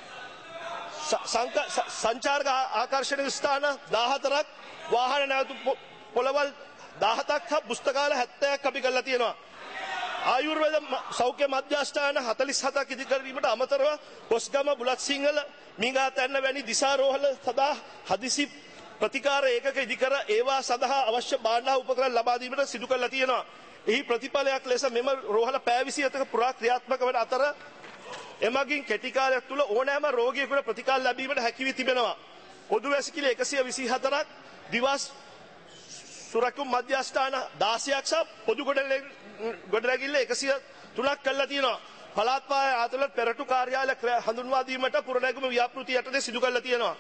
සංචාරක ආකර්ෂණ ස්ථාන 14ක්, වාහන නැවතු පොළවල් 17ක් හා පුස්තකාල 70ක් අපි කරලා තියෙනවා. ආයුර්වේද සෞඛ්‍ය මධ්‍යස්ථාන 47ක් ඉදිකරීමට අමතරව කොස්ගම, බුලත් සිංහල, මීගාතැන්න වැනි දිසාරෝහල සඳහා හදිසි ප්‍රතිකාර ඒකක ඉදිකර ඒවා සඳහා අවශ්‍ය භාණ්ඩ උපකරණ ලබා දීමට සිදු කරලා තියෙනවා. එහි ප්‍රතිඵලයක් ලෙස මෙම රෝහල පැය 27ක පුරා ක්‍රියාත්මක වන අතර එමගින් කෙටි කාලයක් තුල ඕනෑම රෝගියෙකුට ප්‍රතිකාර ලැබීමට හැකි වී තිබෙනවා. පොදු වැසිකිලි 124ක්, දිවස් සුරකුම් මධ්‍යස්ථාන 16ක් සහ පොදු ගොඩනැගිල්ල 103ක් කරලා තියෙනවා. පළාත් පාලන ආයතන පෙරටු කාර්යාලය හඳුන්වා දීමට පුරනැගුම ව්‍යාපෘති යටතේ සිදු කරලා තියෙනවා.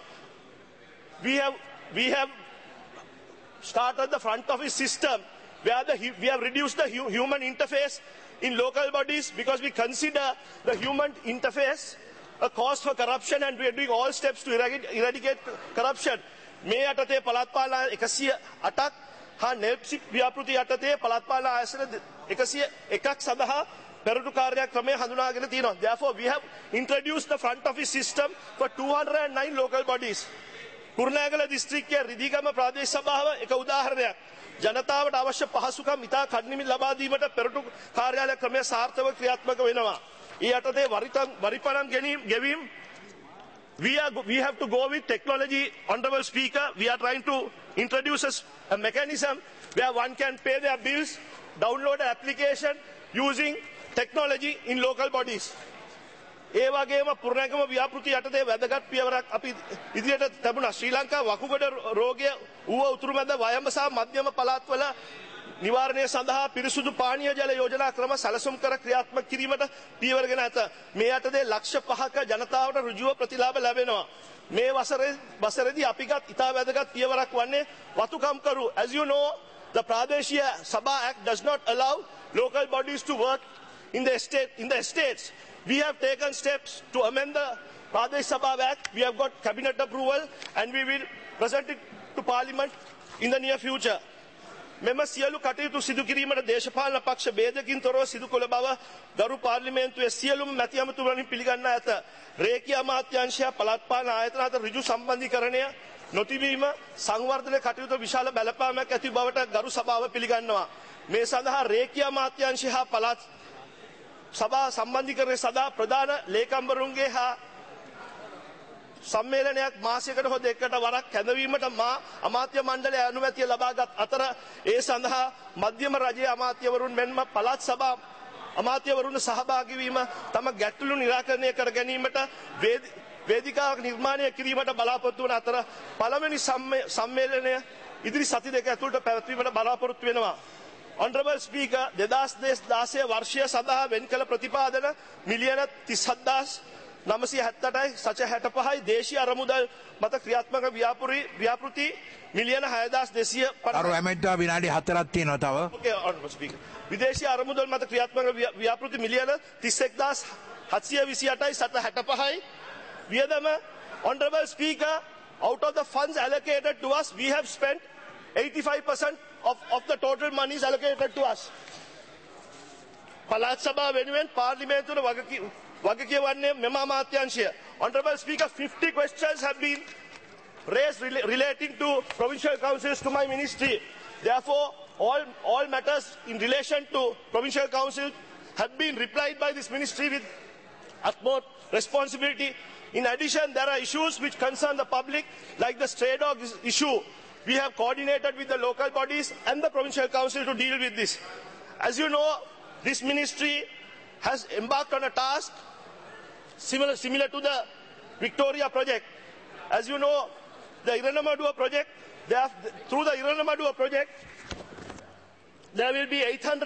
We have started the front office system where we have reduced the human interface in local bodies because we consider the human interface a cause for corruption and we are doing all steps to eradicate corruption. මේ යටතේ පළාත් පාලන 108ක් හා නෙල්සිප් ව්‍යාපෘති යටතේ පළාත් පාලන ආයතන 101ක් සඳහා පෙරටු කාර්යක්‍රමය හඳුනාගෙන තියෙනවා. Therefore we have introduced the front office system for 209 local bodies. Kurunegala දිස්ත්‍රික්කයේ රිදීගම ප්‍රාදේශ සභාව එක උදාහරණයක්. ජනතාවට අවශ්‍ය පහසුකම් ඉතා කඩිනමින් ලබා දීමට පෙරටු කාර්යාලය ක්‍රමය සාර්ථකව ක්‍රියාත්මක වෙනවා. ඒ යටතේ වරිපණම් ගෙවීම we have to go with technology. Honorable Speaker, we are trying to introduce a mechanism where one can pay their bills, download an application using technology in local bodies. ඒ වගේම පුරණගම ව්‍යාපෘති යටතේ වැදගත් පියවරක් අපි ඉදිරියට තිබුණා. ශ්‍රී ලංකා වකුගඩ රෝගය ඌව උතුරු මැද වයඹ සහ මධ්‍යම පළාත්වල නිවාරණය සඳහා පිරිසුදු පානීය ජල යෝජනා ක්‍රම සැලසුම් කර ක්‍රියාත්මක කිරීමට පියවරගෙන ඇත. මේ යටතේ ලක්ෂ 5ක ජනතාවට ඍජුව ප්‍රතිලාභ ලැබෙනවා. මේ වසරේදී අපි ගත් ඉතා වැදගත් පියවරක් වන්නේ වතුකම්කරු. As you know, the Pradesh Sabha Act does not allow local bodies to work in the estates. We have taken steps to amend the Pradesh Sabha Act. We have got cabinet approval and we will present it to Parliament in the near future. මෙම සියලු කටයුතු සිදු කිරීමට දේශපාලන පක්ෂ ભેදකින් තොරව සිදු කළ බව ගරු පාර්ලිමේන්තුවේ සියලුම මැති ඇමතුම්වලින් පිළිගන්නා ඇත. රේකී අමාත්‍යාංශය පළාත් පාලන ආයතන අතර ඍජු සම්බන්ධීකරණය නොතිබීම සංවර්ධන කටයුතු විශාල බලපෑමක් ඇති බවට ගරු සභාව පිළිගන්නවා. මේ සඳහා රේකී අමාත්‍යාංශය හා පළාත් සභා සම්බන්ධීකරණය සඳහා ප්‍රධාන ලේකම්වරුන්ගේ හා සම්මේලනයක් මාසයකට හෝ දෙකකට වරක් කැඳවීමට මා අමාත්‍ය මණ්ඩලය අනුමැතිය ලබාගත් අතර ඒ සඳහා මධ්‍යම රජයේ අමාත්‍යවරුන් මෙන්ම පළාත් සභා අමාත්‍යවරුන් සහභාගී වීම තම ගැටලු නිරාකරණය කර ගැනීමට වේදිකාවක් නිර්මාණය කිරීමට බලාපොරොත්තු වන අතර පළවෙනි සම්මේලනය ඉදිරි සති දෙක ඇතුළත පැවැත්වීමට බලාපොරොත්තු වෙනවා. Honorable Speaker, 2016 වර්ෂය සඳහා වෙන් කළ ප්‍රතිපාදන මිලියන 37,978යි සච 65යි දේශීය අරමුදල් මත ක්‍රියාත්මක ව්‍යාපෘති මිලියන 6,250. අර ඇමෙන්ටා විනාඩි 4ක් තියෙනවා තව. Okay, Honorable Speaker. විදේශීය අරමුදල් මත ක්‍රියාත්මක ව්‍යාපෘති මිලියන 31,728යි සච 65යි වියදම. Honorable Speaker, out of the funds allocated to us, we have spent 85% of the total money is allocated to us. පළාත් සභාව වෙනුවෙන් පාර්ලිමේන්තුවේ වගකීවන්නේ මෙම අමාත්‍යාංශය. Honorable Speaker, 50 questions have been raised relating to provincial councils to my ministry. Therefore, all matters in relation to provincial councils have been replied by this ministry with utmost responsibility. In addition, there are issues which concern the public, like the stray dog issue. We have coordinated with the local bodies and the provincial council to deal with this. As you know, this ministry has embarked on a task similar to the Victoria project. As you know, the Iranamadua project, through the Iranamadua project, there will be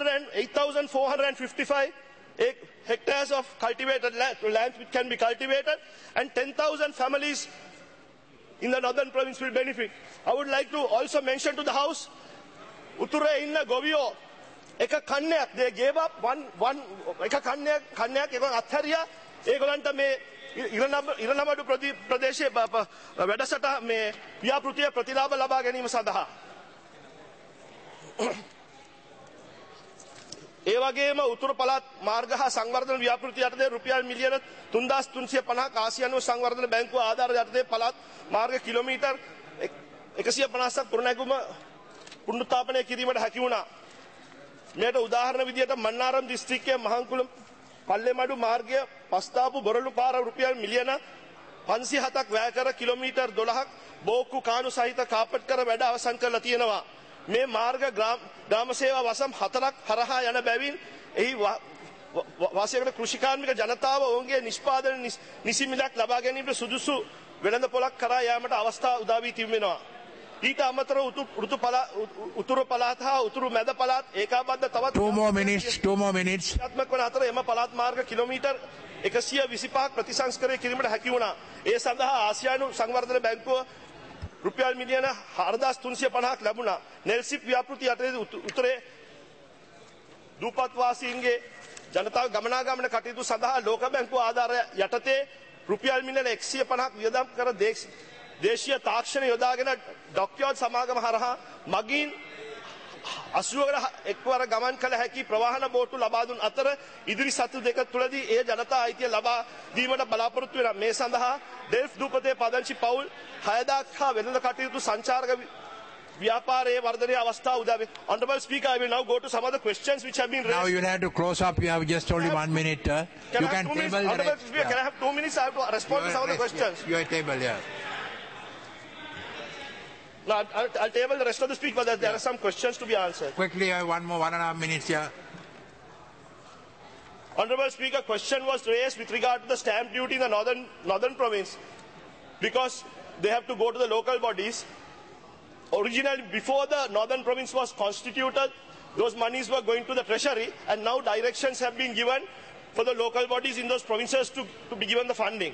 8,455 hectares of cultivated land which can be cultivated, and 10,000 families in the northern province will benefit. I would like to also mention to the House, උතුරේ ඉන්න ගොවියෝ එක කන්නයක් they gave up one එක කන්නයක් ඒක අත්හැරියා. ඒගොල්ලන්ට මේ ඉරණමඩු ප්‍රදේශයේ වැඩසටහන මේ ව්‍යාපෘතිය ප්‍රතිලාභ ලබා ගැනීම සඳහා. ඒ වගේම උතුරු පළාත් මාර්ග හා සංවර්ධන ව්‍යාපෘතිය යටතේ රුපියල් මිලියන 3,350ක් ආසියානු සංවර්ධන බැංකුව ආධාර යටතේ පළාත් මාර්ග කිලෝමීටර් 150ක් පුරණැගුම පුනරුත්ථාපනය කිරීමට හැකි වුණා. මේට උදාහරණ විදියට මන්නාරම් දිස්ත්‍රික්කයේ මහංකුළු පල්ලේමඩු මාර්ගය පස්තාපු බොරළු පාර රුපියල් මිලියන 507ක් වැය කර කිලෝමීටර් 12ක් බෝක්කු කාණු සහිත කාපට් කර වැඩ අවසන් කරලා තියෙනවා. මේ මාර්ග ග්‍රාම සේවා වසම් 4ක් හරහා යන බැවින් එහි වාසය කරන කෘෂිකාර්මික ජනතාව ඔවුන්ගේ නිෂ්පාදන නිසි මිලක් ලබා ගැනීමට සුදුසු වෙළඳ පොළක් කරා යාමට අවස්ථා උදා වී තිබෙනවා. ඊට අමතරව උතුරු පළාත් හා උතුරු මැද පළාත් ඒකාබද්ධ තවත් 2 more minutes ක්‍රියාත්මක වන අතර එම පළාත් මාර්ග කිලෝමීටර් 125ක් ප්‍රතිසංස්කරණය කිරීමට හැකි වුණා. ඒ සඳහා ආසියානු සංවර්ධන බැංකුව රුපියල් මිලියන 4,350ක් ලැබුණා. නෙල්සිප් ව්‍යාපෘති යටතේ උතුරේ දූපත් වාසීන්ගේ ජනතාව ගමනාගමන කටයුතු සඳහා ලෝක බැංකුව ආධාර යටතේ රුපියල් මිලියන 150ක් වියදම් කර දේශීය තාක්ෂණ යොදාගෙන ඩොක්යෝඩ් සමාගම හරහා මගින් 80කට එක්වර ගමන් කළ හැකි ප්‍රවාහන බෝට්ටු ලබා දුන් අතර ඉදිරි සතු දෙක තුළදී ඒ ජනතා අයිතිය ලබා දීමට බලාපොරොත්තු වෙන මේ සඳහා ඩෙල්ෆ් දූපතේ පදිංචි පවුල් 6000ක් හා වෙළඳ කටයුතු සංචාරක ව්‍යාපාරයේ වර්ධනය අවස්ථාව උදා වේ. Honorable Speaker, I will now go to some of the questions which have been raised. Now you have to close up. You have just only 1 minute. You can table the Honorable Speaker, can I have 2 minutes? I have to respond to some of the questions. You are table, yeah. No, I'll table the rest of the speech, but there are some questions to be answered. Quickly, I have 1.5 minutes here. Honorable Speaker, question was raised with regard to the stamp duty in the northern province, because they have to go to the local bodies. Originally, before the northern province was constituted, those monies were going to the treasury, and now directions have been given for the local bodies in those provinces to be given the funding.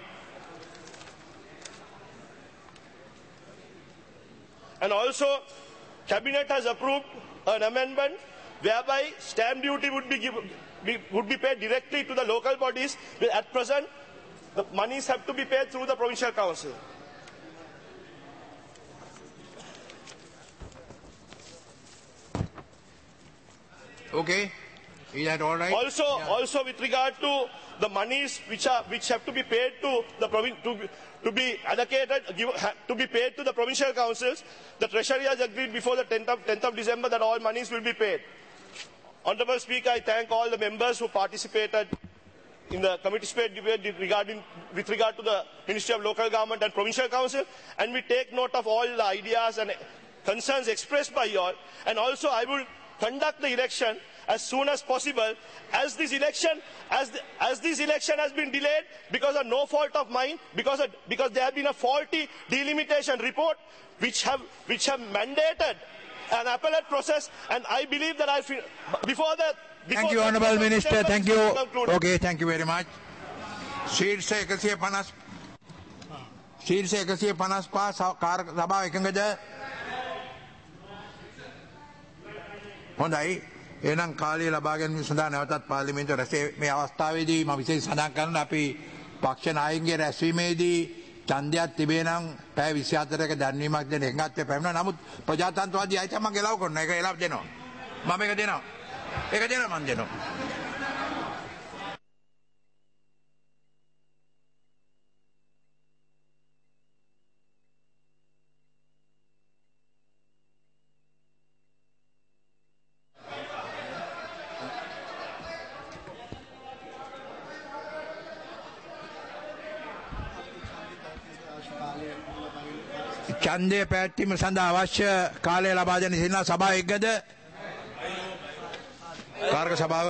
And also, Cabinet has approved an amendment whereby stamp duty would be paid directly to the local bodies. At present, the monies have to be paid through the provincial council. Okay, is that all right? Also with regard to the monies which have to be paid to the province to be allocated to be paid to the provincial councils, the Treasury has agreed before the 10th of December that all monies will be paid. Honourable Speaker, I thank all the members who participated in the committee space debate with regard to the Ministry of Local Government and Provincial Council, and we take note of all the ideas and concerns expressed by you all, and also I will conduct the election as soon as possible, as this election has been delayed because of no fault of mine, because there have been a faulty delimitation report which have mandated an appellate process, and I believe that Thank you, Honourable Minister. Thank you. Okay, thank you very much. शीर्ष 155 සභාව එකඟද? හොඳයි. එහෙනම් කාලය ලබා ගැනීම සඳහා නැවතත් පාර්ලිමේන්තුව රැස්වේ. මේ අවස්ථාවේදී මම විශේෂ සඳහන් කරන්න අපි පක්ෂ නායකයන්ගේ රැස්වීමේදී ඡන්දයක් තිබේ නම් පැය 24ක දැන්වීමක් දෙන එකගත්ත පැමිණුණා. නමුත් ප්‍රජාතන්ත්‍රවාදී අයිතිය මම ගෙලව කරනවා. ඒක එලව දෙනවා. මම ඒක දෙනවා. ඒක දෙනවා මම දෙනවා. ඡන්දය පැවැත්වීම සඳහා අවශ්‍ය කාලය ලබා දෙන සිටින සභාව එක්කද? කාර්ක සභාව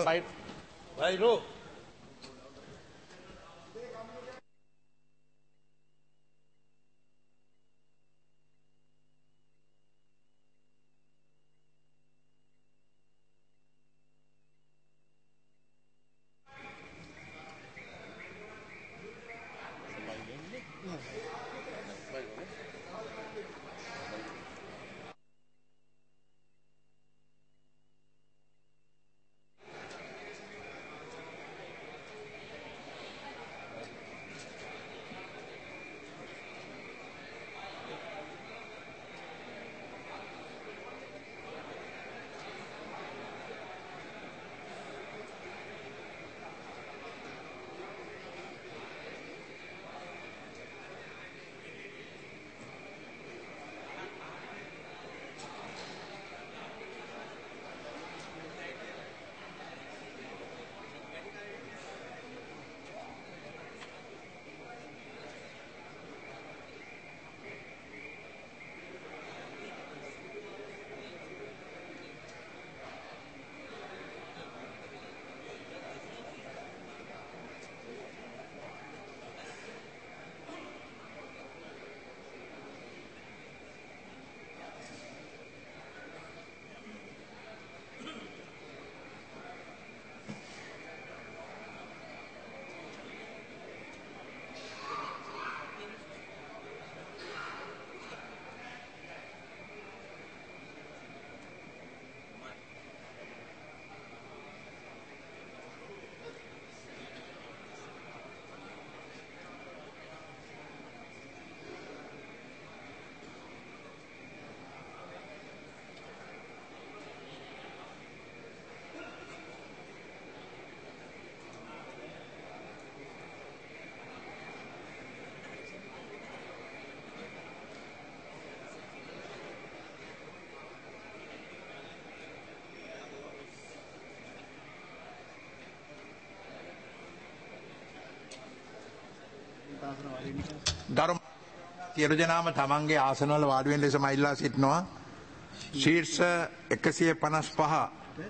ගරු සියලු දෙනාම තමන්ගේ ආසනවල වාඩි වෙන්න ලෙස මයිල්ලා සිටිනවා. ශීර්ෂ 155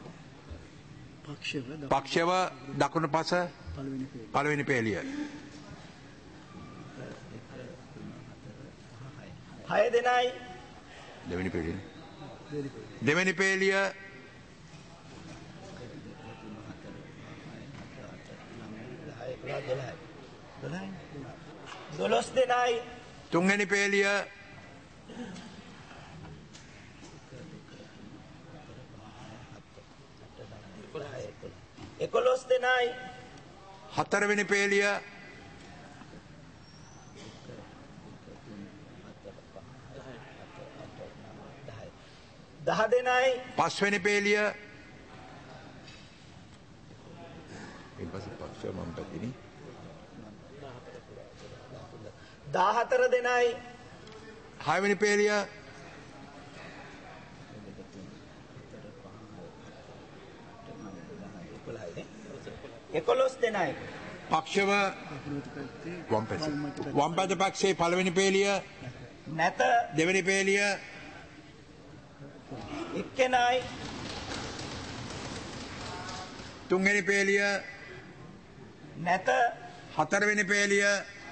පක්ෂව දකුණු පස පළවෙනි පේලිය. 6 දෙනයි දෙවෙනි පේලිය. දෙවෙනි පේලිය 12 දෙනයි තුන්වෙනි පේලිය 11 දෙනයි හතරවෙනි පේලිය 10 දෙනයි පස්වෙනි පේලිය ඊට පස්සේ පක්ෂ මම පැතිනි 14 දෙනයි හයවෙනි පේලිය 11 දෙනයි පක්ෂව වම් පැත්ත පක්ෂයේ පළවෙනි පේලිය නැත දෙවෙනි පේලිය එක්කෙනයි තුන්වෙනි පේලිය නැත හතරවෙනි පේලිය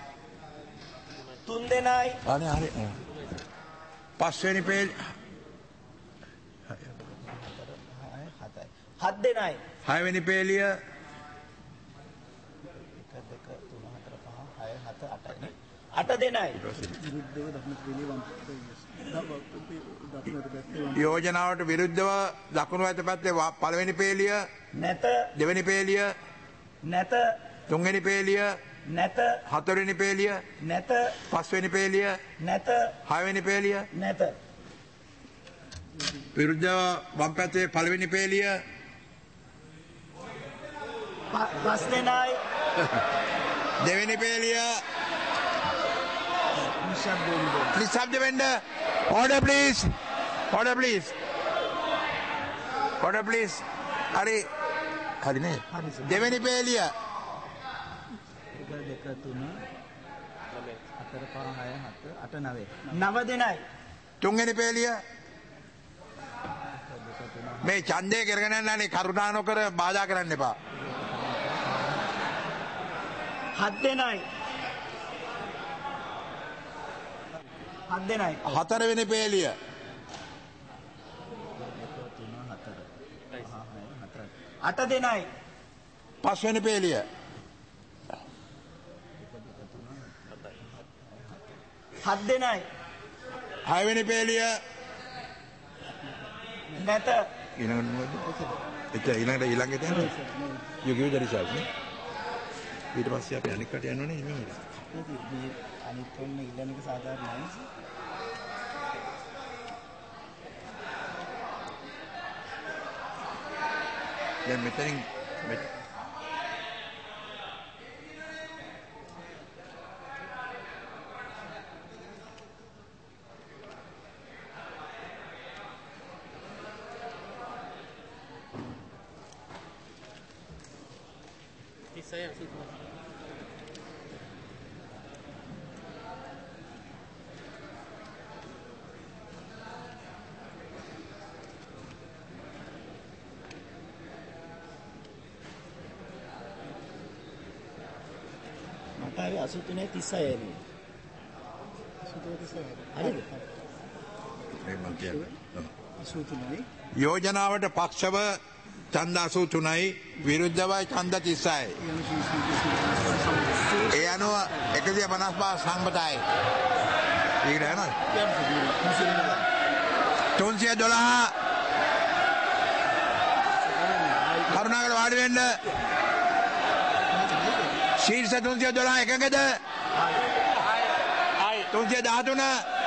3 දෙනයි අනේ හරි පස්වෙනි පේලිය 7 දෙනයි හයවෙනි පේලිය 8 දෙනයි යෝජනාවට විරුද්ධව දකුණු අත පැත්තේ පළවෙනි පේලිය නැත දෙවෙනි පේලිය නැත තුන්වෙනි පේලිය නැත හතරවෙනි පේලිය නැත පස්වෙනි පේලිය නැත හයවෙනි පේලිය නැත විරුද්ධව වම් පැත්තේ පළවෙනි පේලිය 5 දෙනයි දෙවෙනි පේලිය නිශ්ශබ්ද වෙන්න order please order please order please හරි හරිනේ දෙවෙනි පේලිය 9 දෙනයි තුන්වෙනි පේලිය මේ ඡන්දය කරගෙන යන්නනේ කරුණා නොකර බාධා කරන්න එපා 7 දෙනයි 7 දෙනයි හතරවෙනි පේලිය 8 දෙනයි පස්වෙනි පේලිය 7 දෙනයි හයවෙනි පේලිය නැත ඊළඟට මොකද ඊළඟට යනවා you give the result නේ ඊට පස්සේ අපි අනික් කට යනවනේ එහෙම අනිත් ඔන්න ඉල්ලන එක සාධාරණයි දැන් මෙතනින් මට 83 36 හරිද මම කියන්නේ යෝජනාවට පක්ෂව ඡන්ද 83යි විරුද්ධවයි ඡන්ද 36යි ඒ අනුව 155 සම්මතයි ඊට යනවා 312 කරුණාකර වාඩි වෙන්න ශීර්ෂ 312 එකකද 313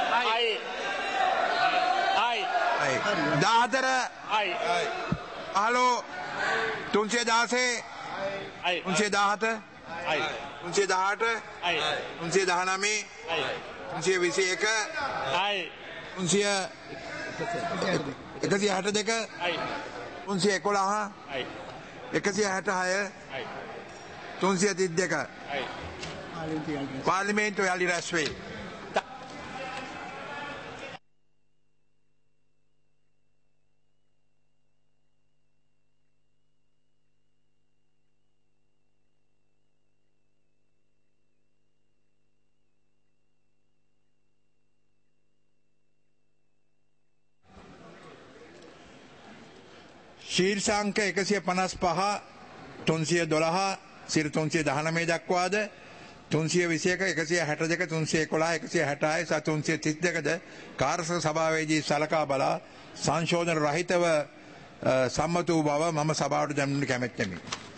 14 හලෝ 316 317 318 319 321 311 166 332 පාර්ලිමේන්තුව යළි රැස් වේ. ශීර්ෂාංක 155 312 සිර 319 දක්වාද 321 162 311 166 332ද කාර්ය සභාවේදී සලකා බලා සංශෝධන රහිතව සම්මත වූ බව මම සභාවට දැනුම් කැමැත්තෙමි.